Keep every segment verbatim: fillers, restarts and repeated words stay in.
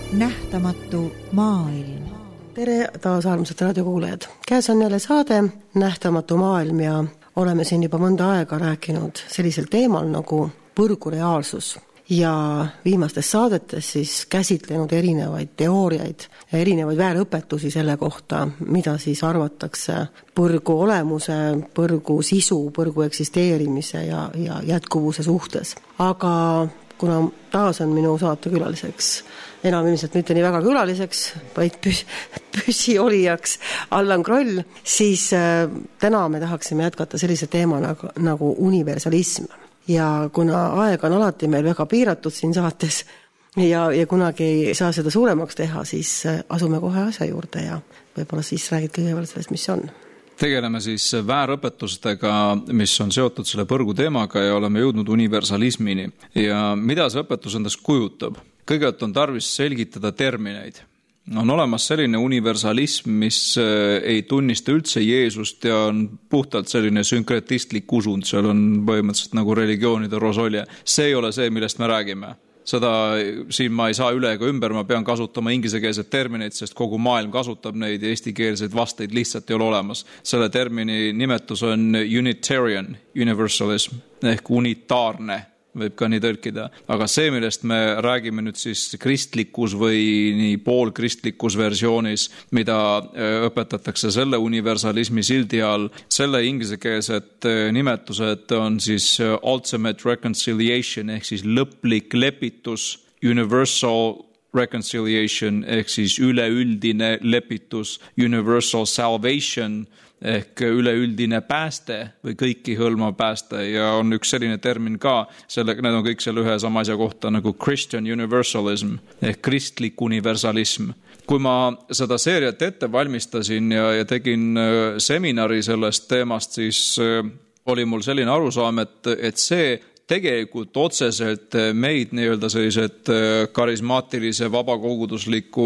Nähtamatu maailm. Tere taas armsad raadiokuulajad. Käes on jälle saade Nähtamatu maailm ja oleme siin juba mõnda aega rääkinud sellisel teemal nagu põrgureaalsus. Ja viimastes saadetes siis käsitlenud erinevaid teooriaid ja erinevaid väärõpetusi selle kohta, mida siis arvatakse põrgu olemuse, põrgu sisu, põrgu eksisteerimise ja, ja jätkuvuse suhtes. Aga kuna taas on minu saatekülaliseks, enam ilmselt mitte nii väga külaliseks, vaid püs, püsiolijaks Allan Kroll, siis äh, täna me tahaksime jätkata sellise teema nagu, nagu universalism. Ja kuna aeg on alati meil väga piiratud siin saates ja, ja kunagi ei saa seda suuremaks teha, siis asume kohe asja juurde ja võib-olla siis räägid kõigepealt sellest, mis on. Tegeleme siis väärõpetustega, mis on seotud selle põrgu teemaga ja oleme jõudnud universalismini. Ja mida see õpetus endast kujutab? Kõigepealt on tarvis selgitada termineid. On olemas selline universalism, mis ei tunnista üldse Jeesust ja on puhtalt selline sünkretistlik usund, seal on põhimõtteliselt nagu religioonide rosolje. See ei ole see, millest me räägime. Seda siin ma ei saa üle ega ümber, ma pean kasutama ingliskeelseid termineid, sest kogu maailm kasutab neid ja eestikeelseid vasteid lihtsalt ei ole olemas. Selle termini nimetus on Unitarian Universalism ehk unitaarne, võib ka nii tõlkida. Aga see, millest me räägime nüüd siis kristlikus või nii poolkristlikus versioonis, mida õpetatakse selle universalismi sildi all, selle ingliskeelsed nimetused on siis ultimate reconciliation ehk siis lõplik lepitus, universal reconciliation ehk siis üleüldine lepitus, universal salvation ehk üleüldine pääste või kõiki hõlmav pääste ja on üks selline termin ka, selle, need on kõik selle ühe sama asja kohta nagu Christian universalism ehk kristlik universalism. Kui ma seda seeriat ette valmistasin ja, ja tegin seminari sellest teemast, siis oli mul selline arusaam, et, et see tegelikult otseselt meid nii-öelda sellised karismaatilise vabakogudusliku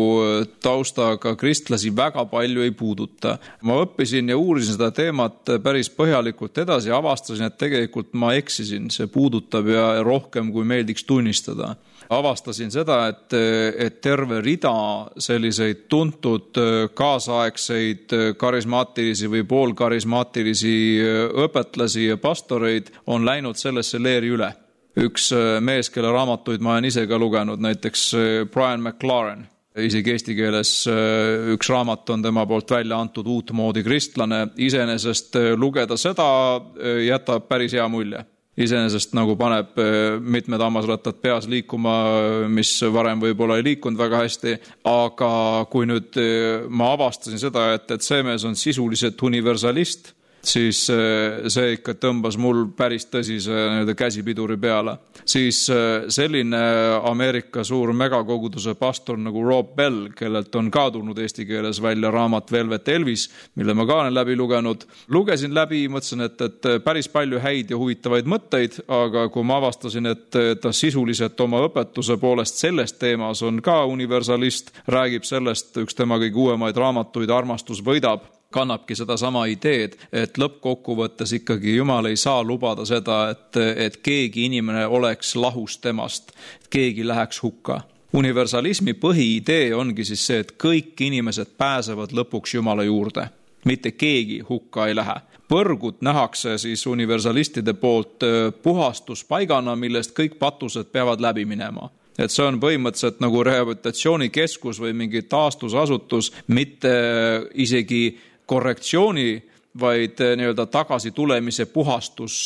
taustaga kristlasi väga palju ei puuduta. Ma õppisin ja uurisin seda teemat päris põhjalikult edasi ja avastasin, et tegelikult ma eksisin, see puudutab ja rohkem kui meeldiks tunnistada. Avastasin seda, et, et terve rida selliseid tuntud kaasaegseid karismaatilisi või poolkarismaatilisi õpetlasi ja pastoreid on läinud sellesse leeri üle. Üks mees, kelle raamatuid ma olen ise ka lugenud, näiteks Brian McLaren, isegi eesti keeles üks raamat on tema poolt välja antud uutmoodi kristlane, iseenesest lugeda seda jätab päris hea mulje. Iseenesest nagu paneb mitmed hammasrattad peas liikuma, mis varem võib-olla ei liikunud väga hästi, aga kui nüüd ma avastasin seda, et, et see mees on sisuliselt universalist, siis see ikka tõmbas mul päris tõsise käsipiduri peale. Siis selline Ameerika suur megakoguduse pastor nagu Rob Bell, kellelt on ka tulnud eesti keeles välja raamat Velvet Elvis, mille ma ka olen läbi lugenud. Lugesin läbi, mõtlesin, et, et päris palju häid ja huvitavaid mõtteid, aga kui ma avastasin, et ta sisuliselt oma õpetuse poolest selles teemas on ka universalist, räägib sellest, üks tema kõige uuemaid raamatuid Armastus võidab, kannabki seda sama ideed, et lõppkokkuvõttes ikkagi Jumal ei saa lubada seda, et, et keegi inimene oleks lahus temast, et keegi läheks hukka. Universalismi põhiidee ongi siis see, et kõik inimesed pääsevad lõpuks Jumala juurde. Mitte keegi hukka ei lähe. Põrgut nähakse siis universalistide poolt puhastuspaigana, millest kõik patused peavad läbi minema. Et see on põhimõtteliselt nagu rehabilitatsioonikeskus või mingi taastusasutus, mitte isegi korrektsiooni, vaid nii-öelda tagasi tulemise puhastus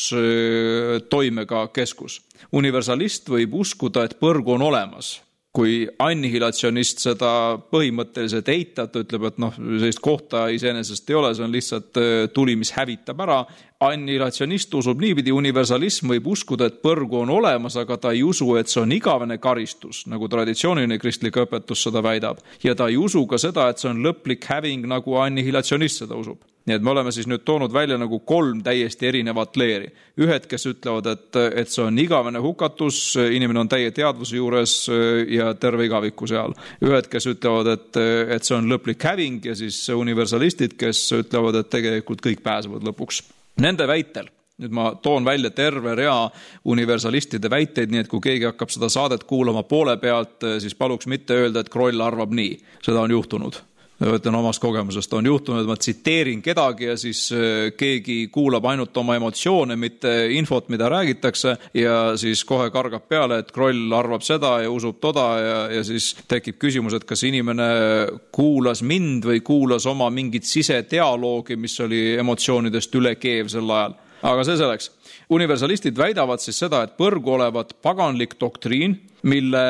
toimega keskus. Universalist võib uskuda, et põrgu on olemas. Kui annihilatsionist seda põhimõtteliselt eitab, ütleb, et noh, sellist kohta iseenesest ei ole, see on lihtsalt tuli, mis hävitab ära. Annihilatsionist usub niipidi, universalism võib uskuda, et põrgu on olemas, aga ta ei usu, et see on igavene karistus, nagu traditsiooniline kristlik õpetus seda väidab. Ja ta ei usu ka seda, et see on lõplik häving, nagu annihilatsionist seda usub. Nii et me oleme siis nüüd toonud välja nagu kolm täiesti erinevat leeri. Ühed, kes ütlevad, et, et see on igavene hukatus, inimene on täie teadvuse juures ja terve igaviku seal. Ühed, kes ütlevad, et, et see on lõplik häving ja siis universalistid, kes ütlevad, et tegelikult kõik pääsevad lõpuks. Nende väitel Nüüd ma toon välja terve rea universalistide väiteid, nii et kui keegi hakkab seda saadet kuulama poole pealt, siis paluks mitte öelda, et Kroll arvab nii. Seda on juhtunud. Võtan omast kogemusest, on juhtunud, et ma tsiteerin kedagi ja siis keegi kuulab ainult oma emotsioone, mitte infot, mida räägitakse ja siis kohe kargab peale, et Kroll arvab seda ja usub toda ja, ja siis tekib küsimus, et kas inimene kuulas mind või kuulas oma mingit sisedialoogi, mis oli emotsioonidest ülekeev sel ajal. Aga see selleks. Universalistid väidavad siis seda, et põrgu olevat paganlik doktriin, mille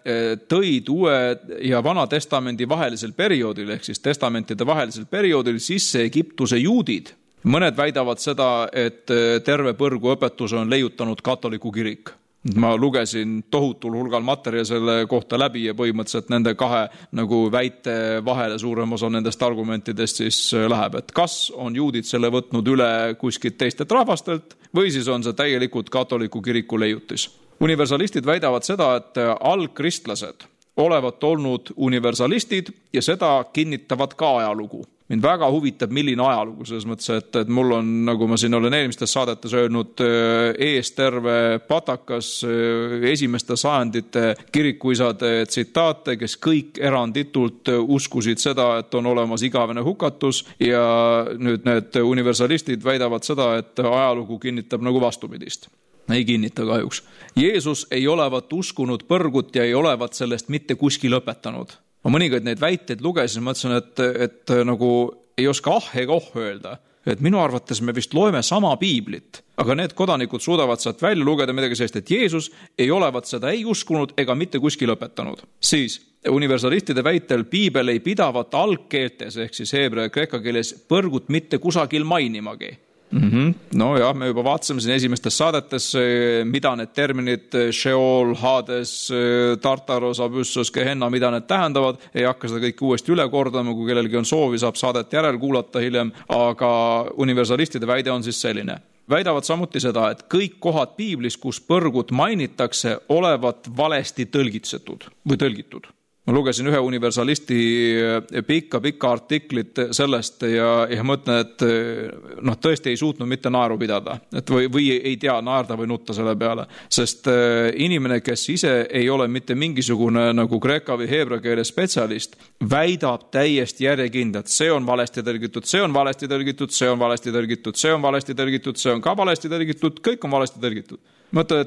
tõid uue ja vana testamendi vahelisel perioodil, ehk siis testamentide vahelisel perioodil sisse Egiptuse juudid. Mõned väidavad seda, et terve põrgu õpetus on leiutanud katoliku kirik. Ma lugesin tohutul hulgal materjali selle kohta läbi ja põhimõtteliselt nende kahe nagu väite vahele suurem osa nendest argumentidest siis läheb, et kas on juudid selle võtnud üle kuskilt teistelt rahvastelt või siis on see täielikult katoliku kiriku leiutis. Universalistid väidavad seda, et algkristlased olevat olnud universalistid ja seda kinnitavad ka ajalugu. Mind väga huvitab, milline ajalugu, selles mõttes, et, et mul on, nagu ma siin olen eelmistes saadetes öelnud, ees terve patakas esimeste sajandite kirikuisade tsitaate, kes kõik eranditult uskusid seda, et on olemas igavene hukatus ja nüüd need universalistid väidavad seda, et ajalugu kinnitab nagu vastupidist. Ei kinnita kahjuks. Jeesus ei olevat uskunud põrgut ja ei olevat sellest mitte kuskil õpetanud. Ma mõningaid neid väiteid lugesin, mõtlesin, et, et nagu ei oska ah ega oh öelda. Et minu arvates me vist loeme sama piiblit, aga need kodanikud suudavad sealt välja lugeda midagi sellist, et Jeesus ei olevat seda ei uskunud ega mitte kuskil õpetanud. Siis universalistide väitel piibel ei pidavat algkeeltes, ehk siis heebrea ja kreeka keeles põrgut mitte kusagil mainimagi. Mm-hmm. No jah, me juba vaatasime siin esimestes saadetes, mida need terminid Sheol, Hades, Tartaros, Abyssos, Gehenna, mida need tähendavad. Ei hakka seda kõik uuesti üle kordama, kui kellelgi on soovi, saab saadet järel kuulata hiljem, aga universalistide väide on siis selline. Väidavad samuti seda, et kõik kohad piiblis, kus põrgut mainitakse, olevat valesti tõlgitsetud või tõlgitud. Ma lugesin ühe universalisti pikka, pikka artiklit sellest ja, ja mõtlen, et noh, tõesti ei suutnud mitte naeru pidada, et või, või ei tea naerda või nutta selle peale, sest inimene, kes ise ei ole mitte mingisugune nagu kreeka või heebrea keele spetsialist, väidab täiesti järjekindlalt, see on valesti tõlgitud, see on valesti tõlgitud, see on valesti tõlgitud, see on valesti tõlgitud, see on ka valesti tõlgitud, kõik on valesti tõlgitud. Mõtled,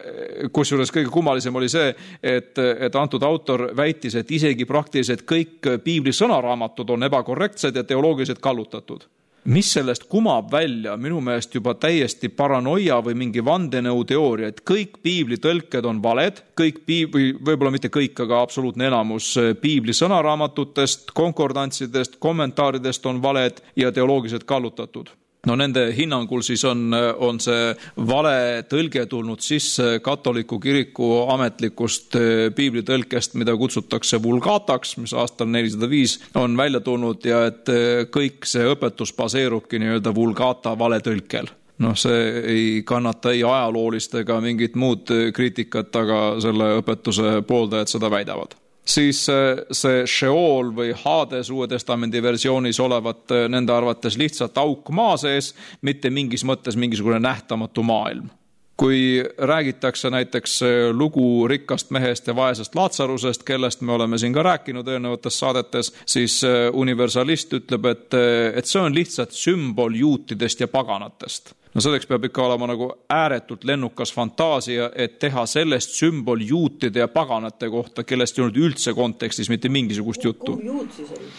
et kusjuures kõige kummalisem oli see, et, et antud autor väitis, et isegi praktiliselt kõik piibli sõnaraamatud on ebakorrektsed ja teoloogiliselt kallutatud. Mis sellest kumab välja, minu meelest juba täiesti paranoia või mingi vandenõu teooria, et kõik piibli tõlked on valed, kõik piibli, võib-olla mitte kõik, aga absoluutne enamus piibli sõnaraamatutest, konkordantsidest, kommentaaridest on valed ja teoloogiliselt kallutatud. No nende hinnangul siis on, on see vale tõlge tulnud sisse katoliku kiriku ametlikust piiblitõlkest, mida kutsutakse vulgataks, mis aastal nelisada viis on välja tulnud ja et kõik see õpetus baseerubki nii-öelda vulgata valetõlkel. Noh, see ei kannata ei ajaloolist ega mingit muud kriitikat, aga selle õpetuse pooldajad seda väidavad. Siis see Sheol või Hades uue testamendi versioonis olevat nende arvates lihtsalt auk maa sees, mitte mingis mõttes mingisugune nähtamatu maailm. Kui räägitakse näiteks lugu rikkast mehest ja vaesest Laatsarusest, kellest me oleme siin ka rääkinud eelnevates saadetes, siis universalist ütleb, et, et see on lihtsalt sümbol juutidest ja paganatest. No selleks peab ikka olema nagu ääretult lennukas fantaasia, et teha sellest sümbol juutide ja paganate kohta, kellest ei olnud üldse kontekstis mitte mingisugust juttu. Juut siis oli?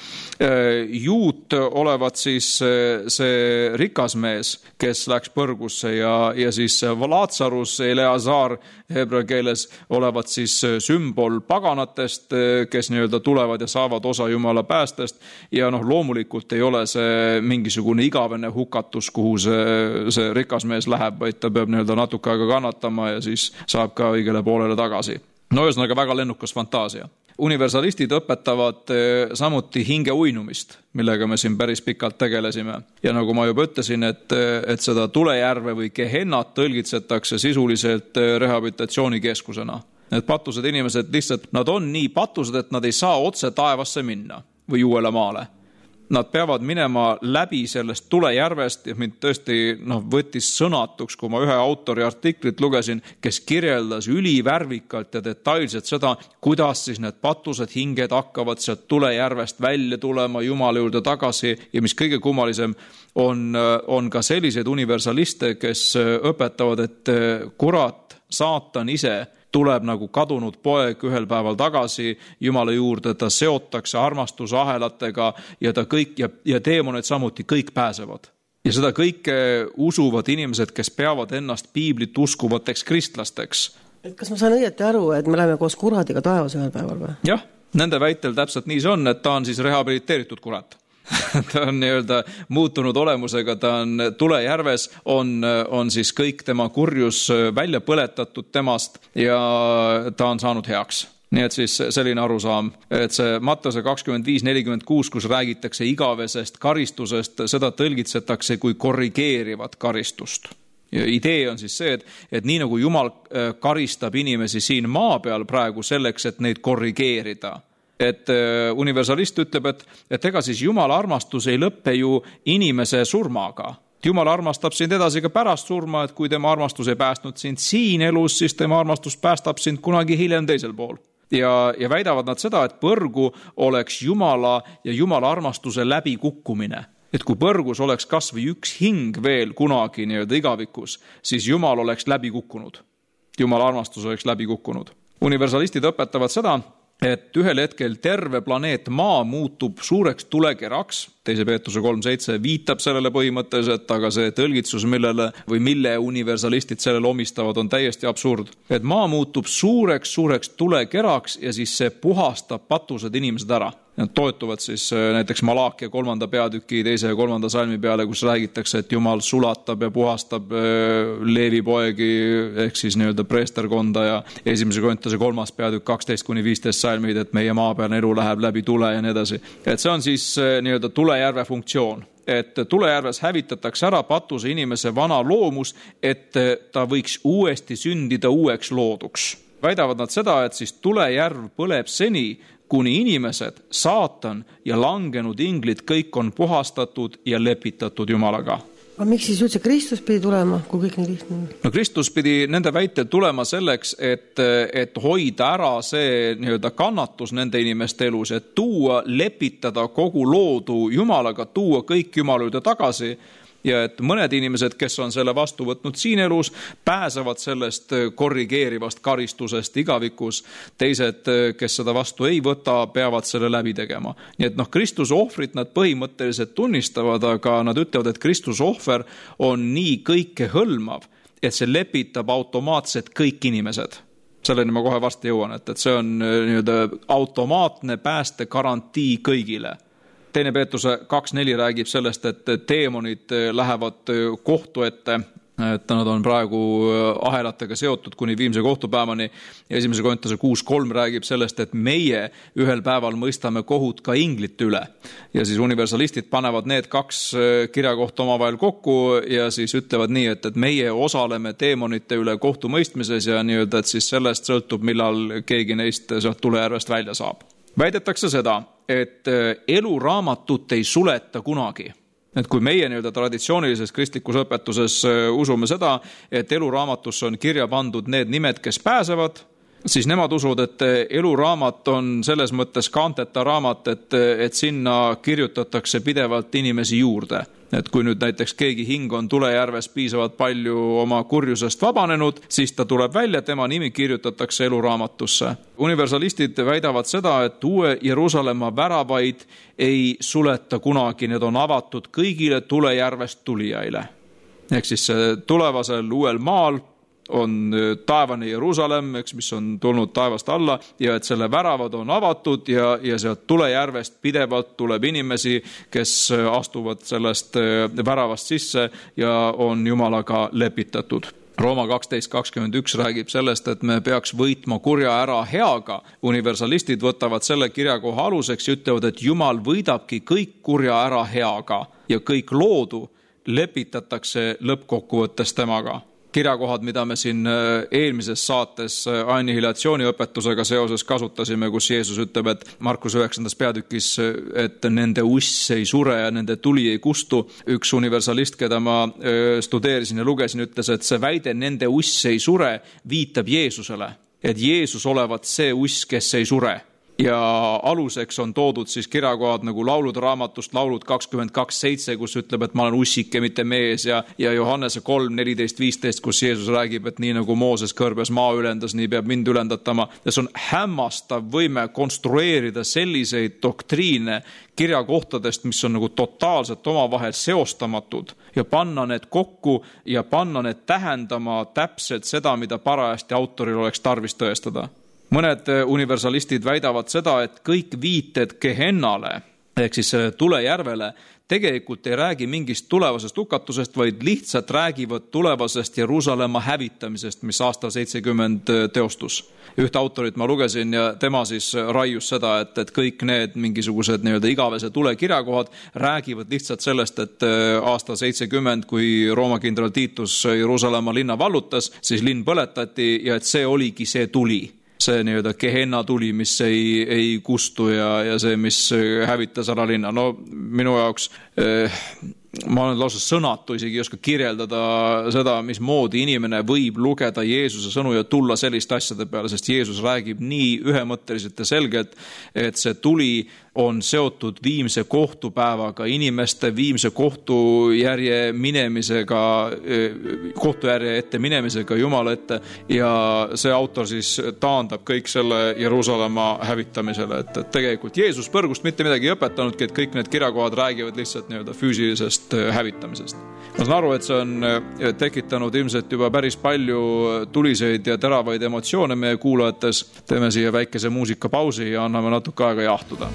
Juut olevat siis see rikas mees, kes läks põrgusse ja, ja siis Laatsarus, Eleazar heebrea keeles olevat siis sümbol paganatest, kes nii-öelda tulevad ja saavad osa Jumala päästest ja noh, loomulikult ei ole see mingisugune igavene hukatus, kuhu see, see rikas mees läheb, vaid ta peab nii-öelda natuke aega kannatama ja siis saab ka õigele poolele tagasi. No ühesõnaga väga lennukas fantaasia. Universalistid õpetavad samuti hinge uinumist, millega me siin päris pikalt tegelesime. Ja nagu ma juba ütlesin, et, et seda tulejärve või Gehennat tõlgitsetakse sisuliselt rehabilitatsioonikeskusena. Need patused inimesed lihtsalt, nad on nii patused, et nad ei saa otse taevasse minna või uuele maale. Nad peavad minema läbi sellest tulejärvest ja mind tõesti noh, võttis sõnatuks, kui ma ühe autori artiklit lugesin, kes kirjeldas ülivärvikalt ja detailselt seda, kuidas siis need patused hinged hakkavad sealt tulejärvest välja tulema Jumala juurde tagasi ja mis kõige kummalisem on, on ka selliseid universaliste, kes õpetavad, et kurat, saatan ise tuleb nagu kadunud poeg ühel päeval tagasi Jumala juurde, ta seotakse armastusahelatega ja ta kõik ja, ja teemonid samuti kõik pääsevad. Ja seda kõike usuvad inimesed, kes peavad ennast piiblit uskuvateks kristlasteks. Et kas ma saan õieti aru, et me läheme koos kuradiga taevas ühel päeval või? Jah, nende väitel täpselt nii see on, et ta on siis rehabiliteeritud kurat. Ta on nii-öelda muutunud olemusega, ta on tulejärves, on, on siis kõik tema kurjus välja põletatud temast ja ta on saanud heaks. Nii et siis selline arusaam, et see Mattuse kakskümmend viis nelikümmend kuus, kus räägitakse igavesest karistusest, seda tõlgitsetakse kui korrigeerivat karistust. Ja idee on siis see, et, et nii nagu Jumal karistab inimesi siin maa peal praegu selleks, et neid korrigeerida, et universalist ütleb, et, et ega siis Jumala armastus ei lõppe ju inimese surmaga. Jumal armastab sind edasi ka pärast surma, et kui tema armastus ei päästnud sind siin elus, siis tema armastus päästab sind kunagi hiljem teisel pool. Ja, ja väidavad nad seda, et põrgu oleks Jumala ja Jumala armastuse läbikukkumine. Et kui põrgus oleks kas või üks hing veel kunagi nii-öelda igavikus, siis Jumal oleks läbi kukkunud. Jumala armastus oleks läbi kukkunud. Universalistid õpetavad seda, et ühel hetkel terve planeet Maa muutub suureks tulekeraks, teise Peetruse kolm seitse viitab sellele põhimõtteliselt, aga see tõlgitsus, millele või mille universalistid sellele omistavad, on täiesti absurd. Et Maa muutub suureks, suureks tulekeraks ja siis see puhastab patused inimesed ära. Nad toetuvad siis näiteks Malaakia kolmanda peatüki teise ja kolmanda salmi peale, kus räägitakse, et Jumal sulatab ja puhastab Leevi poegi ehk siis nii-öelda preesterkonda ja esimese Korintuse kolmas peatükk kaksteist kuni viisteist salmid, et meie maapealne elu läheb läbi tule ja nii edasi. Et see on siis nii-öelda tulejärve funktsioon, et tulejärves hävitatakse ära patuse inimese vana loomus, et ta võiks uuesti sündida uueks looduks. Väidavad nad seda, et siis tulejärv põleb seni, kuni inimesed, saatan ja langenud inglid kõik on puhastatud ja lepitatud Jumalaga. Aga miks siis üldse Kristus pidi tulema, kui kõik nii lihtne? No Kristus pidi nende väitel tulema selleks, et, et hoida ära see nii-öelda kannatus nende inimeste elus, et tuua, lepitada kogu loodu Jumalaga, tuua kõik Jumala juurde tagasi. Ja et mõned inimesed, kes on selle vastu võtnud siin elus, pääsevad sellest korrigeerivast karistusest igavikus. Teised, kes seda vastu ei võta, peavad selle läbi tegema. Nii et noh, Kristuse ohvrit nad põhimõtteliselt tunnistavad, aga nad ütlevad, et Kristuse ohver on nii kõike hõlmav, et see lepitab automaatselt kõik inimesed. Selleni ma kohe varsti jõuan, et, et see on nii-öelda automaatne pääste garantii kõigile. Teine Peetruse kaks neli räägib sellest, et teemonid lähevad kohtu ette, et nad on praegu ahelatega seotud kuni viimse kohtupäevani. Esimese Korintuse kuus kolm räägib sellest, et meie ühel päeval mõistame kohut ka inglite üle. Ja siis universalistid panevad need kaks kirjakohta omavahel kokku ja siis ütlevad nii, et, et meie osaleme teemonite üle kohtumõistmises ja nii-öelda, et siis sellest sõltub, millal keegi neist sealt tulejärvest välja saab. Väidetakse seda, et eluraamatut ei suleta kunagi. Et kui meie nii-öelda traditsioonilises kristlikus õpetuses usume seda, et eluraamatusse on kirja pandud need nimed, kes pääsevad, siis nemad usuvad, et eluraamat on selles mõttes kaanteta raamat, et, et sinna kirjutatakse pidevalt inimesi juurde. Et kui nüüd näiteks keegi hing on tulejärves piisavalt palju oma kurjusest vabanenud, siis ta tuleb välja, tema nimi kirjutatakse eluraamatusse. Universalistid väidavad seda, et uue Jeruusalemma väravaid ei suleta kunagi, need on avatud kõigile tulejärvest tulijaile. Ehk siis tulevasel uuel maal on taevane Jeruusalemm, eks, mis on tulnud taevast alla ja et selle väravad on avatud ja, ja sealt tulejärvest pidevalt tuleb inimesi, kes astuvad sellest väravast sisse ja on Jumalaga lepitatud. Rooma kaksteist kakskümmend üks räägib sellest, et me peaks võitma kurja ära heaga. Universalistid võtavad selle kirjakoha aluseks ja ütlevad, et Jumal võidabki kõik kurja ära heaga ja kõik loodu lepitatakse lõppkokkuvõttes temaga. kirjakohad, mida me siin eelmises saates annihilatsiooniõpetusega seoses kasutasime, kus Jeesus ütleb, et Markus üheksandas peatükis, et nende uss ei sure ja nende tuli ei kustu. Üks universalist, keda ma studeerisin ja lugesin, ütles, et see väide nende uss ei sure viitab Jeesusele, et Jeesus olevat see uss, kes ei sure. Ja aluseks on toodud siis kirjakohad nagu laulude raamatust, laulud kakskümmend kaks seitse, kus ütleb, et ma olen ussike, mitte mees, ja, ja Johannese kolm neliteist viisteist, kus Jeesus räägib, et nii nagu Mooses kõrbes maa ülendas, nii peab mind ülendatama. Ja see on hämmastav võime konstrueerida selliseid doktriine kirjakohtadest, mis on nagu totaalselt omavahel seostamatud ja panna need kokku ja panna need tähendama täpselt seda, mida parajasti autoril oleks tarvis tõestada. Mõned universalistid väidavad seda, et kõik viited Gehennale, ehk siis tulejärvele, tegelikult ei räägi mingist tulevasest hukatusest, vaid lihtsalt räägivad tulevasest Jeruusalemma hävitamisest, mis aastal seitsekümmend teostus. Ühte autorit ma lugesin ja tema siis raius seda, et, et kõik need mingisugused nii-öelda igavese tule kirjakohad räägivad lihtsalt sellest, et aastal seitsekümmend, kui Rooma kindral Titus Jeruusalemma linna vallutas, siis linn põletati ja et see oligi see tuli. See nii-öelda Gehenna tuli, mis ei, ei kustu ja, ja see, mis hävitas ära linna. No minu jaoks, eh, ma olen lausa sõnatu, isegi ei oska kirjeldada seda, mis moodi inimene võib lugeda Jeesuse sõnu ja tulla selliste asjade peale, sest Jeesus räägib nii ühemõtteliselt ja selgelt, et see tuli on seotud viimse kohtupäevaga, inimeste viimse kohtujärje minemisega, kohtujärje ette minemisega Jumala ette ja see autor siis taandab kõik selle Jeruusalemma hävitamisele, et, et tegelikult Jeesus põrgust mitte midagi ei õpetanudki, et kõik need kirjakohad räägivad lihtsalt nii-öelda füüsilisest hävitamisest. Ma saan aru, et see on tekitanud ilmselt juba päris palju tuliseid ja teravaid emotsioone meie kuulajates. Teeme siia väikese muusikapausi ja anname natuke aega jahtuda.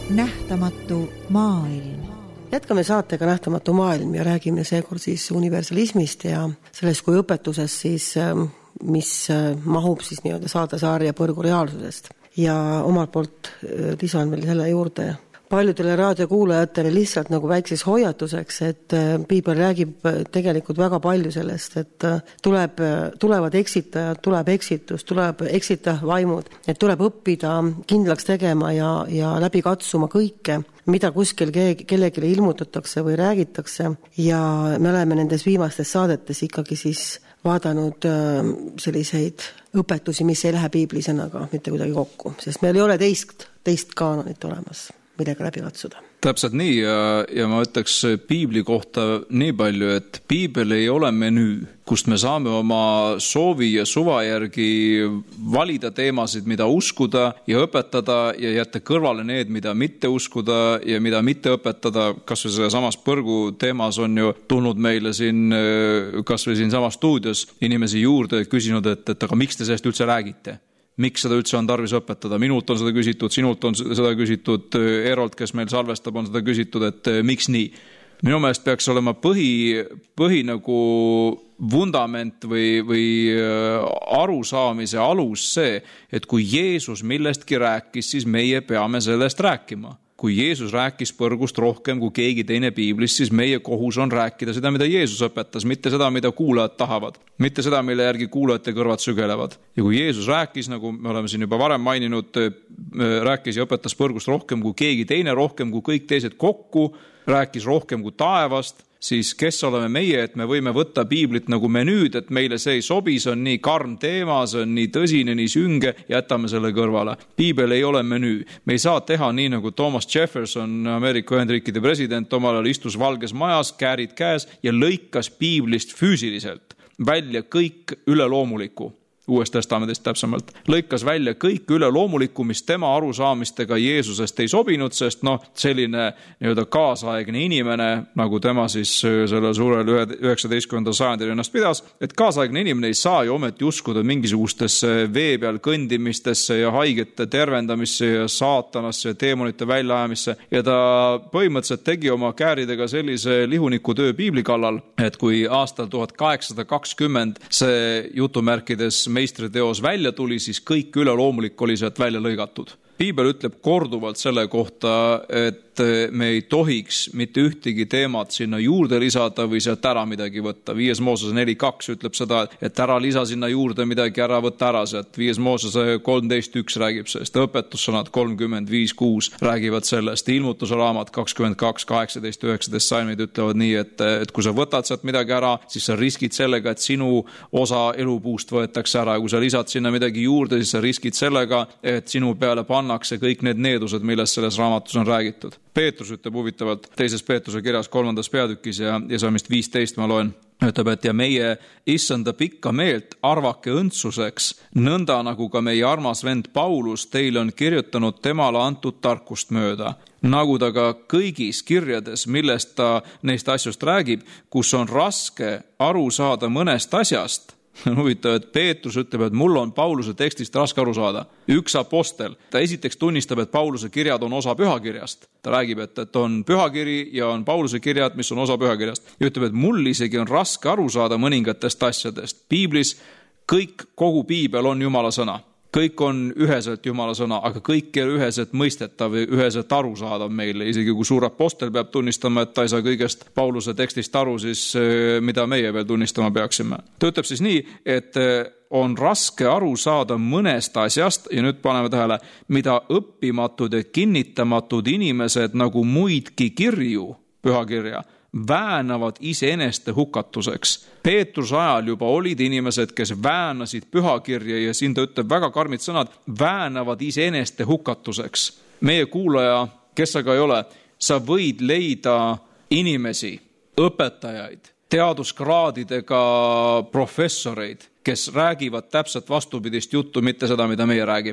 nähtamatu maailm. Jätkame saatega Nähtamatu maailm ja räägime seekord siis universalismist ja sellest kui õpetusest siis, mis mahub siis nii-öelda saatesarja põrgu reaalsusest. Ja omalt poolt lisan veel selle juurde paljudele raadiokuulajatele lihtsalt nagu väikseks hoiatuseks, et piibel räägib tegelikult väga palju sellest, et tuleb, tulevad eksitajad, tuleb eksitus, tuleb eksita vaimud, et tuleb õppida kindlaks tegema ja, ja läbi katsuma kõike, mida kuskil kellelegi ilmutatakse või räägitakse ja me oleme nendes viimastes saadetes ikkagi siis vaadanud selliseid õpetusi, mis ei lähe piibli sõnaga mitte kuidagi kokku, sest meil ei ole teist, teist kaanonit olemas, millega läbi katsuda. Täpselt nii ja, ja ma ütleks piibli kohta nii palju, et piibel ei ole menüü, kust me saame oma soovi ja suva järgi valida teemasid, mida uskuda ja õpetada ja jätta kõrvale need, mida mitte uskuda ja mida mitte õpetada. Kas või selle samas põrgu teemas on ju tulnud meile siin, kas või siin samas stuudios inimesi juurde küsinud, et, et aga miks te sellest üldse räägite? Miks seda üldse on tarvis õpetada? Minult on seda küsitud, sinult on seda küsitud, Erolt, kes meil salvestab, on seda küsitud, et miks nii? Minu meelest peaks olema põhi, põhi nagu vundament või, või arusaamise alus see, et kui Jeesus millestki rääkis, siis meie peame sellest rääkima. Kui Jeesus rääkis põrgust rohkem kui keegi teine piiblis, siis meie kohus on rääkida seda, mida Jeesus õpetas, mitte seda, mida kuulajad tahavad, mitte seda, mille järgi kuulajate kõrvad sügelevad. Ja kui Jeesus rääkis, nagu me oleme siin juba varem maininud, rääkis ja õpetas põrgust rohkem kui keegi teine, rohkem kui kõik teised kokku, rääkis rohkem kui taevast, siis kes oleme meie, et me võime võtta piiblit nagu menüüd, et meile see ei sobi, see on nii karm teema, see on nii tõsine, nii sünge, jätame selle kõrvale. Piibel ei ole menüü. Me ei saa teha nii, nagu Thomas Jefferson, Ameerika Ühendriikide president, omal ajal istus valges majas, käärid käes ja lõikas piiblist füüsiliselt välja kõik üleloomuliku. Uues testamendist täpsemalt, lõikas välja kõik üleloomulikku, mis tema arusaamistega Jeesusest ei sobinud, sest noh, selline nii-öelda kaasaegne inimene, nagu tema siis selle suurel üheksateistkümnendal sajandil ennast pidas, et kaasaegne inimene ei saa ju ometi uskuda mingisugustesse vee peal kõndimistesse ja haigete tervendamisse ja saatanasse ja teemonite väljaajamisse ja ta põhimõtteliselt tegi oma kääridega sellise lihuniku töö piibli kallal, et kui aastal tuhat kaheksasada kakskümmend see jutumärkides meistriteos välja tuli, siis kõik üleloomulik oli sealt välja lõigatud. Piibel ütleb korduvalt selle kohta, et me ei tohiks mitte ühtegi teemat sinna juurde lisada või sealt ära midagi võtta. Viies Moosese neli kaks ütleb seda, et ära lisa sinna juurde midagi, ära võtta ära sealt. Viies Moosese kolmteist üks räägib sellest. Õpetussõnad kolmkümmend viis kuus räägivad sellest. Ilmutuse raamat kakskümmend kaks kaheksateist üheksateist salmid ütlevad nii, et, et kui sa võtad sealt midagi ära, siis sa riskid sellega, et sinu osa elupuust võetakse ära. Kui sa lisad sinna midagi juurde, siis sa riskid sellega, et sinu peale pannakse kõik need needused, millest selles raamatus on räägitud. Peetrus ütleb huvitavalt teises Peetruse kirjas kolmandas peatükis ja, ja saamist viisteist ma loen. Ütleb, et ja meie issanda pikka meelt arvake õndsuseks, nõnda nagu ka meie armas vend Paulus teile on kirjutanud temale antud tarkust mööda. Nagu ta ka kõigis kirjades, millest ta neist asjust räägib, kus on raske aru saada mõnest asjast, huvitav, et Peetrus ütleb, et mul on Pauluse tekstist raske aru saada. Üks apostel, ta esiteks tunnistab, et Pauluse kirjad on osa pühakirjast. Ta räägib, et, et on pühakiri ja on Pauluse kirjad, mis on osa pühakirjast. Ja ütleb, et mul isegi on raske aru saada mõningatest asjadest. Piiblis kõik, kogu piibel on Jumala sõna. Kõik on üheselt Jumala sõna, aga kõik ei ole üheselt mõistetav ja üheselt arusaadav meile. Isegi kui suur apostel peab tunnistama, et ta ei saa kõigest Pauluse tekstist aru, siis mida meie veel tunnistama peaksime. Ta ütleb siis nii, et on raske aru saada mõnest asjast ja nüüd paneme tähele, mida õppimatud ja kinnitamatud inimesed nagu muidki kirju, pühakirja, väänavad iseeneste hukatuseks. Peetruse ajal juba olid inimesed, kes väänasid pühakirja ja siin ta ütleb väga karmid sõnad, väänavad iseeneste hukatuseks. Meie kuulaja, kes aga ei ole, sa võid leida inimesi, õpetajaid, teaduskraadidega professoreid, kes räägivad täpselt vastupidist juttu, mitte seda, mida meie räägime.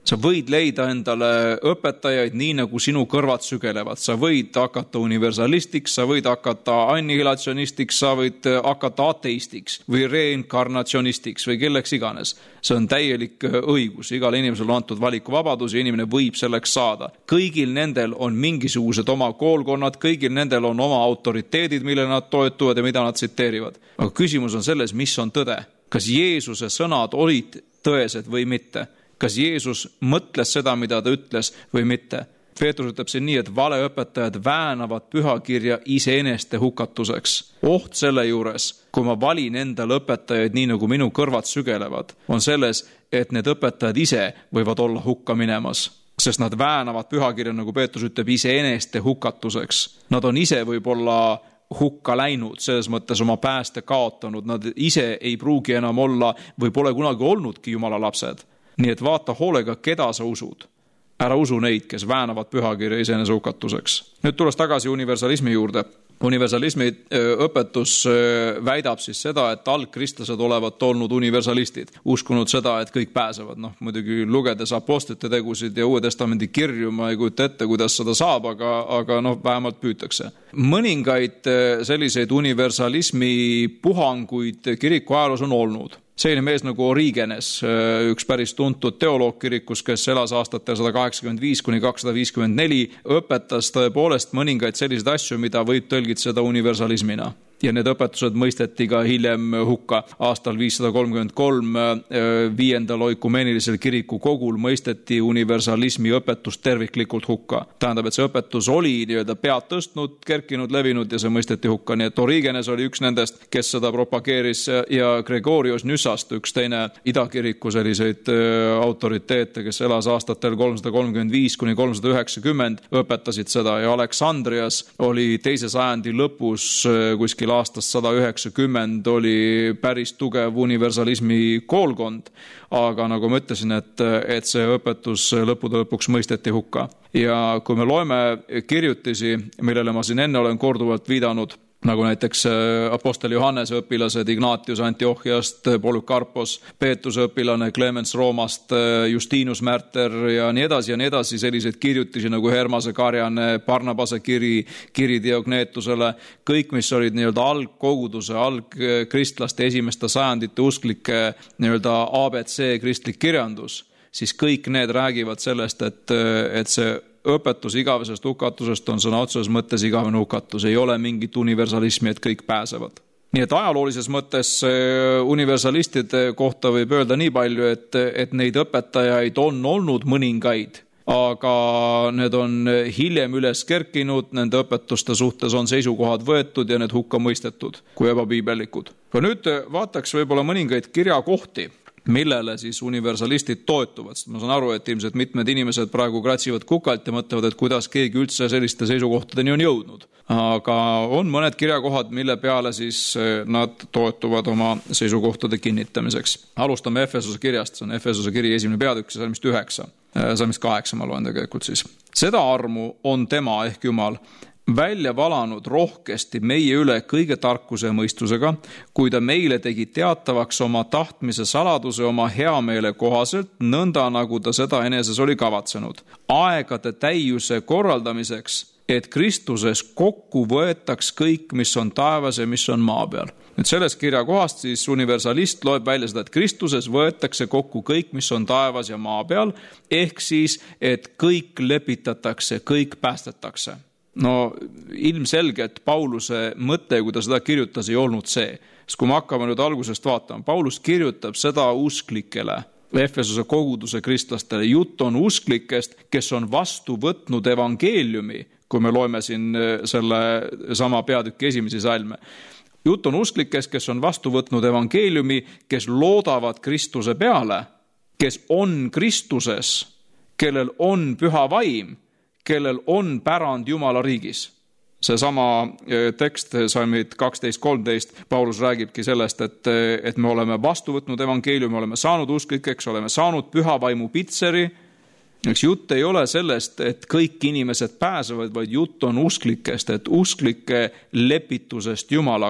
Sa võid leida endale õpetajaid nii, nagu sinu kõrvad sügelevad. Sa võid hakata universalistiks, sa võid hakata annihilatsionistiks, sa võid hakata ateistiks või reinkarnatsionistiks või kelleks iganes. See on täielik õigus. Igal inimesel on antud valikuvabadus ja inimene võib selleks saada. Kõigil nendel on mingisugused oma koolkonnad, kõigil nendel on oma autoriteedid, mille nad toetuvad ja mida nad tsiteerivad. Aga küsimus on selles, mis on tõde. Kas Jeesuse sõnad olid tõesed või mitte? Kas Jeesus mõtles seda, mida ta ütles või mitte? Peetrus ütleb siin nii, et valeõpetajad väänavad pühakirja iseeneste hukatuseks. Oht selle juures, kui ma valin endale õpetajaid nii, nagu minu kõrvad sügelevad, on selles, et need õpetajad ise võivad olla hukka minemas. Sest nad väänavad pühakirja, nagu Peetrus ütleb, iseeneste hukatuseks. Nad on ise võib-olla hukka läinud, selles mõttes oma pääste kaotanud. Nad ise ei pruugi enam olla või pole kunagi olnudki Jumala lapsed. Nii et vaata hoolega, keda sa usud. Ära usu neid, kes väänavad pühakirja iseenese hukatuseks. Nüüd tulles tagasi universalismi juurde. Universalismi õpetus väidab siis seda, et algkristlased olevat olnud universalistid. Uskunud seda, et kõik pääsevad. Noh, muidugi lugedes apostlite tegusid ja Uue Testamendi kirju, ma ei kujuta ette, kuidas seda saab, aga, aga noh, vähemalt püütakse. Mõningaid selliseid universalismi puhanguid kiriku ajaloos on olnud. Selline mees nagu Origenes, üks päris tuntud teoloog kirikus, kes elas aastatel sada kaheksakümmend viis kuni kakssada viiskümmend neli, õpetas tõepoolest mõningaid selliseid asju, mida võib tõlgitseda universalismina. Ja need õpetused mõisteti ka hiljem hukka. Aastal viissada kolmkümmend kolm viiendal oikumeenilisel kiriku kogul mõisteti universalismi õpetus terviklikult hukka. Tähendab, et see õpetus oli nii-öelda pead tõstnud, kerkinud, levinud ja see mõisteti hukka. Nii et Origenes oli üks nendest, kes seda propageeris ja Gregorios Nüssast, üks teine idakiriku selliseid autoriteete, kes elas aastatel kolmsada kolmkümmend viis kuni kolmsada üheksakümmend, õpetasid seda ja Aleksandrias oli teise sajandi lõpus kuskil aastast sada üheksakümmend oli päris tugev universalismi koolkond, aga nagu ma ütlesin, et, et see õpetus lõppude lõpuks mõisteti hukka. Ja kui me loeme kirjutisi, millele ma siin enne olen korduvalt viidanud, nagu näiteks apostel Johannese õpilased Ignatius Antiochiast, Polycarpos, Peetruse õpilane Clemens Roomast, Justinus Märter ja nii edasi ja nii edasi, selliseid kirjutisi nagu Hermase Karjane, Barnabase kiri, kiri Diognetusele, kõik, mis olid nii-öelda algkoguduse, algkristlaste esimeste sajandite usklike nii-öelda A B C kristlik kirjandus, siis kõik need räägivad sellest, et, et see õpetus igavesest hukatusest on sõna otseses mõttes igavene hukatus. Ei ole mingit universalismi, et kõik pääsevad. Nii et ajaloolises mõttes universalistide kohta võib öelda nii palju, et, et neid õpetajaid on olnud mõningaid, aga need on hiljem üles kerkinud, nende õpetuste suhtes on seisukohad võetud ja need hukka mõistetud kui ebapiibellikud. Aga nüüd vaataks võib-olla mõningaid kirjakohti, millele siis universalistid toetuvad. Ma saan aru, et ilmselt mitmed inimesed praegu kratsivad kukalt ja mõtlevad, et kuidas keegi üldse selliste seisukohtadeni on jõudnud. Aga on mõned kirjakohad, mille peale siis nad toetuvad oma seisukohtade kinnitamiseks. Alustame Efesose kirjast, see on Efesose kiri esimene peatükk, salmist üheksa, salmist kaheksa ma loen tegelikult siis. Seda armu on tema ehk Jumal välja valanud rohkesti meie üle kõige tarkuse ja mõistusega, kui ta meile tegi teatavaks oma tahtmise saladuse oma heameele kohaselt, nõnda nagu ta seda eneses oli kavatsenud. Aegade täiuse korraldamiseks, et Kristuses kokku võetaks kõik, mis on taevas ja mis on maa peal. Nüüd selles kirjakohast siis universalist loeb välja seda, et Kristuses võetakse kokku kõik, mis on taevas ja maa peal, ehk siis, et kõik lepitatakse, kõik päästetakse. No ilmselge, et Pauluse mõte, kui ta seda kirjutas, ei olnud see. Sest kui me hakkame nüüd algusest vaatama, Paulus kirjutab seda usklikele, Efesose koguduse kristlastele. Jutt on usklikest, kes on vastu võtnud evangeeliumi, kui me loeme siin selle sama peatüki esimesi salme. Jutt on usklikest, kes on vastu võtnud evangeeliumi, kes loodavad Kristuse peale, kes on Kristuses, kellel on püha vaim, kellel on pärand Jumala riigis. See sama tekst, salmid kaksteist kolmteist, Paulus räägibki sellest, et, et me oleme vastu võtnud evangeeliumi, me oleme saanud usklikeks, oleme saanud püha vaimu pitseri. Eks jutt ei ole sellest, et kõik inimesed pääsevad, vaid jutt on usklikest, et usklike lepitusest Jumalaga.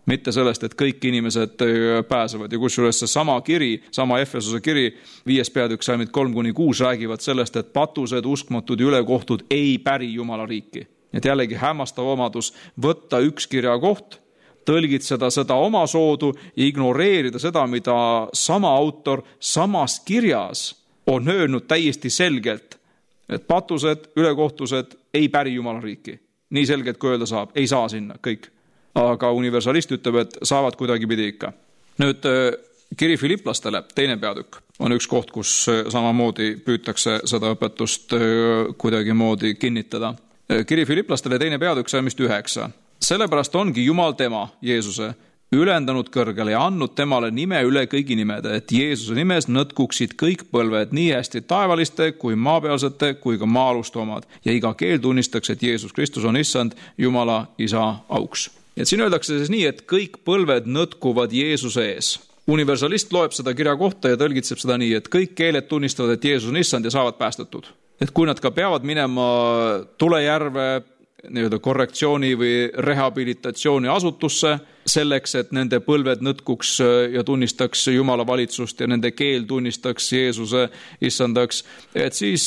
mitte sellest, et kõik inimesed pääsevad. Ja kusjuures see sama kiri, sama Efesuse kiri, viies peatükk salmid kolm kuni kuus räägivad sellest, et patused, uskmatud ja ülekohtud ei päri Jumala riiki. Et jällegi hämmastav omadus võtta üks kirja koht, tõlgitseda seda oma soodu ja ignoreerida seda, mida sama autor samas kirjas on öelnud täiesti selgelt, et patused, ülekohtused ei päri Jumala riiki. Nii selgelt, kui öelda saab, ei saa sinna kõik. Aga universalist ütleb, et saavad kuidagi pidi ikka. Nüüd kiri Filiplastele, teine peatükk, on üks koht, kus samamoodi püütakse seda õpetust kuidagi moodi kinnitada. Kiri Filiplastele teine peatükk salmist üheksa. Sellepärast ongi Jumal tema, Jeesuse, ülendanud kõrgele ja andnud temale nime üle kõigi nimede, et Jeesuse nimes nõtkuksid kõik põlved, nii hästi taevaliste kui maapealsete kui ka maa-aluste omad. Ja iga keel tunnistaks, et Jeesus Kristus on issand, Jumala isa auks. Et siin öeldakse siis nii, et kõik põlved nõtkuvad Jeesuse ees. Universalist loeb seda kirja kohta ja tõlgitseb seda nii, et kõik keeled tunnistavad, et Jeesus on issand ja saavad päästetud. Et kui nad ka peavad minema tulejärve nii-öelda korrektsiooni või rehabilitatsiooni asutusse selleks, et nende põlved nõtkuks ja tunnistaks Jumala valitsust ja nende keel tunnistaks Jeesuse issandaks, et siis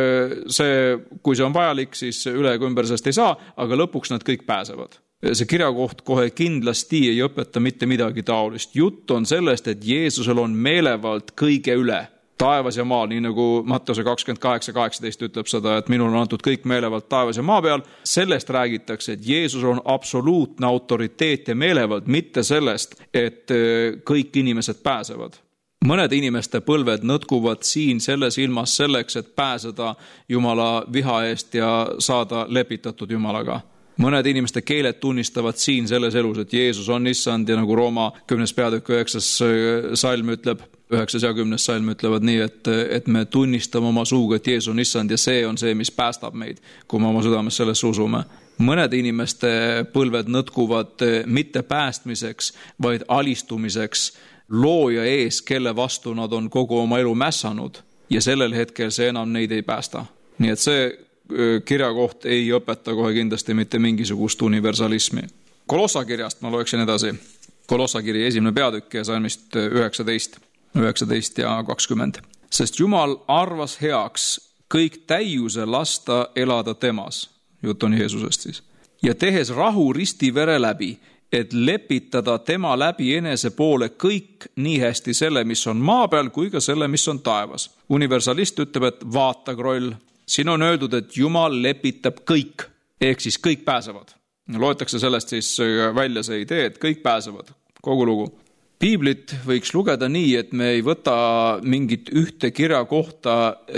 see, kui see on vajalik, siis üle ega ümber sellest ei saa, aga lõpuks nad kõik pääsevad. See kirjakoht kohe kindlasti ei õpeta mitte midagi taolist. Jutt on sellest, et Jeesusel on meelevald kõige üle. Taevas ja maal, nii nagu Matteuse kakskümmend kaheksa kaheksateist ütleb seda, et minul on antud kõik meelevald taevas ja maa peal. Sellest räägitakse, et Jeesus on absoluutne autoriteet ja meelevald, mitte sellest, et kõik inimesed pääsevad. Mõned inimeste põlved nõtkuvad siin selles ilmas selleks, et pääseda Jumala viha eest ja saada lepitatud Jumalaga. Mõned inimeste keeled tunnistavad siin selles elus, et Jeesus on issand ja nagu Rooma kümnes peatükk üheksas salm ütleb, üheksas ja kümnes salm ütlevad nii, et, et me tunnistame oma suuga, et Jeesus on issand ja see on see, mis päästab meid, kui me oma südames sellesse usume. Mõned inimeste põlved nõtkuvad mitte päästmiseks, vaid alistumiseks looja ees, kelle vastu nad on kogu oma elu mässanud ja sellel hetkel see enam neid ei päästa. Nii et see kirjakoht ei õpeta kohe kindlasti mitte mingisugust universalismi. Kolossa kirjast ma loeksin edasi. Kolossa kiri esimene peatükk ja salmist üheksateist, üheksateist ja kakskümmend. Sest Jumal arvas heaks kõik täiuse lasta elada temas, jutt on Jeesusest siis, ja tehes rahu risti vere läbi, et lepitada tema läbi enese poole kõik nii hästi selle, mis on maa peal, kui ka selle, mis on taevas. Universalist ütleb, et vaata kroll. Siin on öeldud, et Jumal lepitab kõik, ehk siis kõik pääsevad. Loetakse sellest siis välja see idee, et kõik pääsevad, kogu lugu. Piiblit võiks lugeda nii, et me ei võta mingit ühte kirja kohta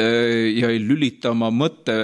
ja ei lülita oma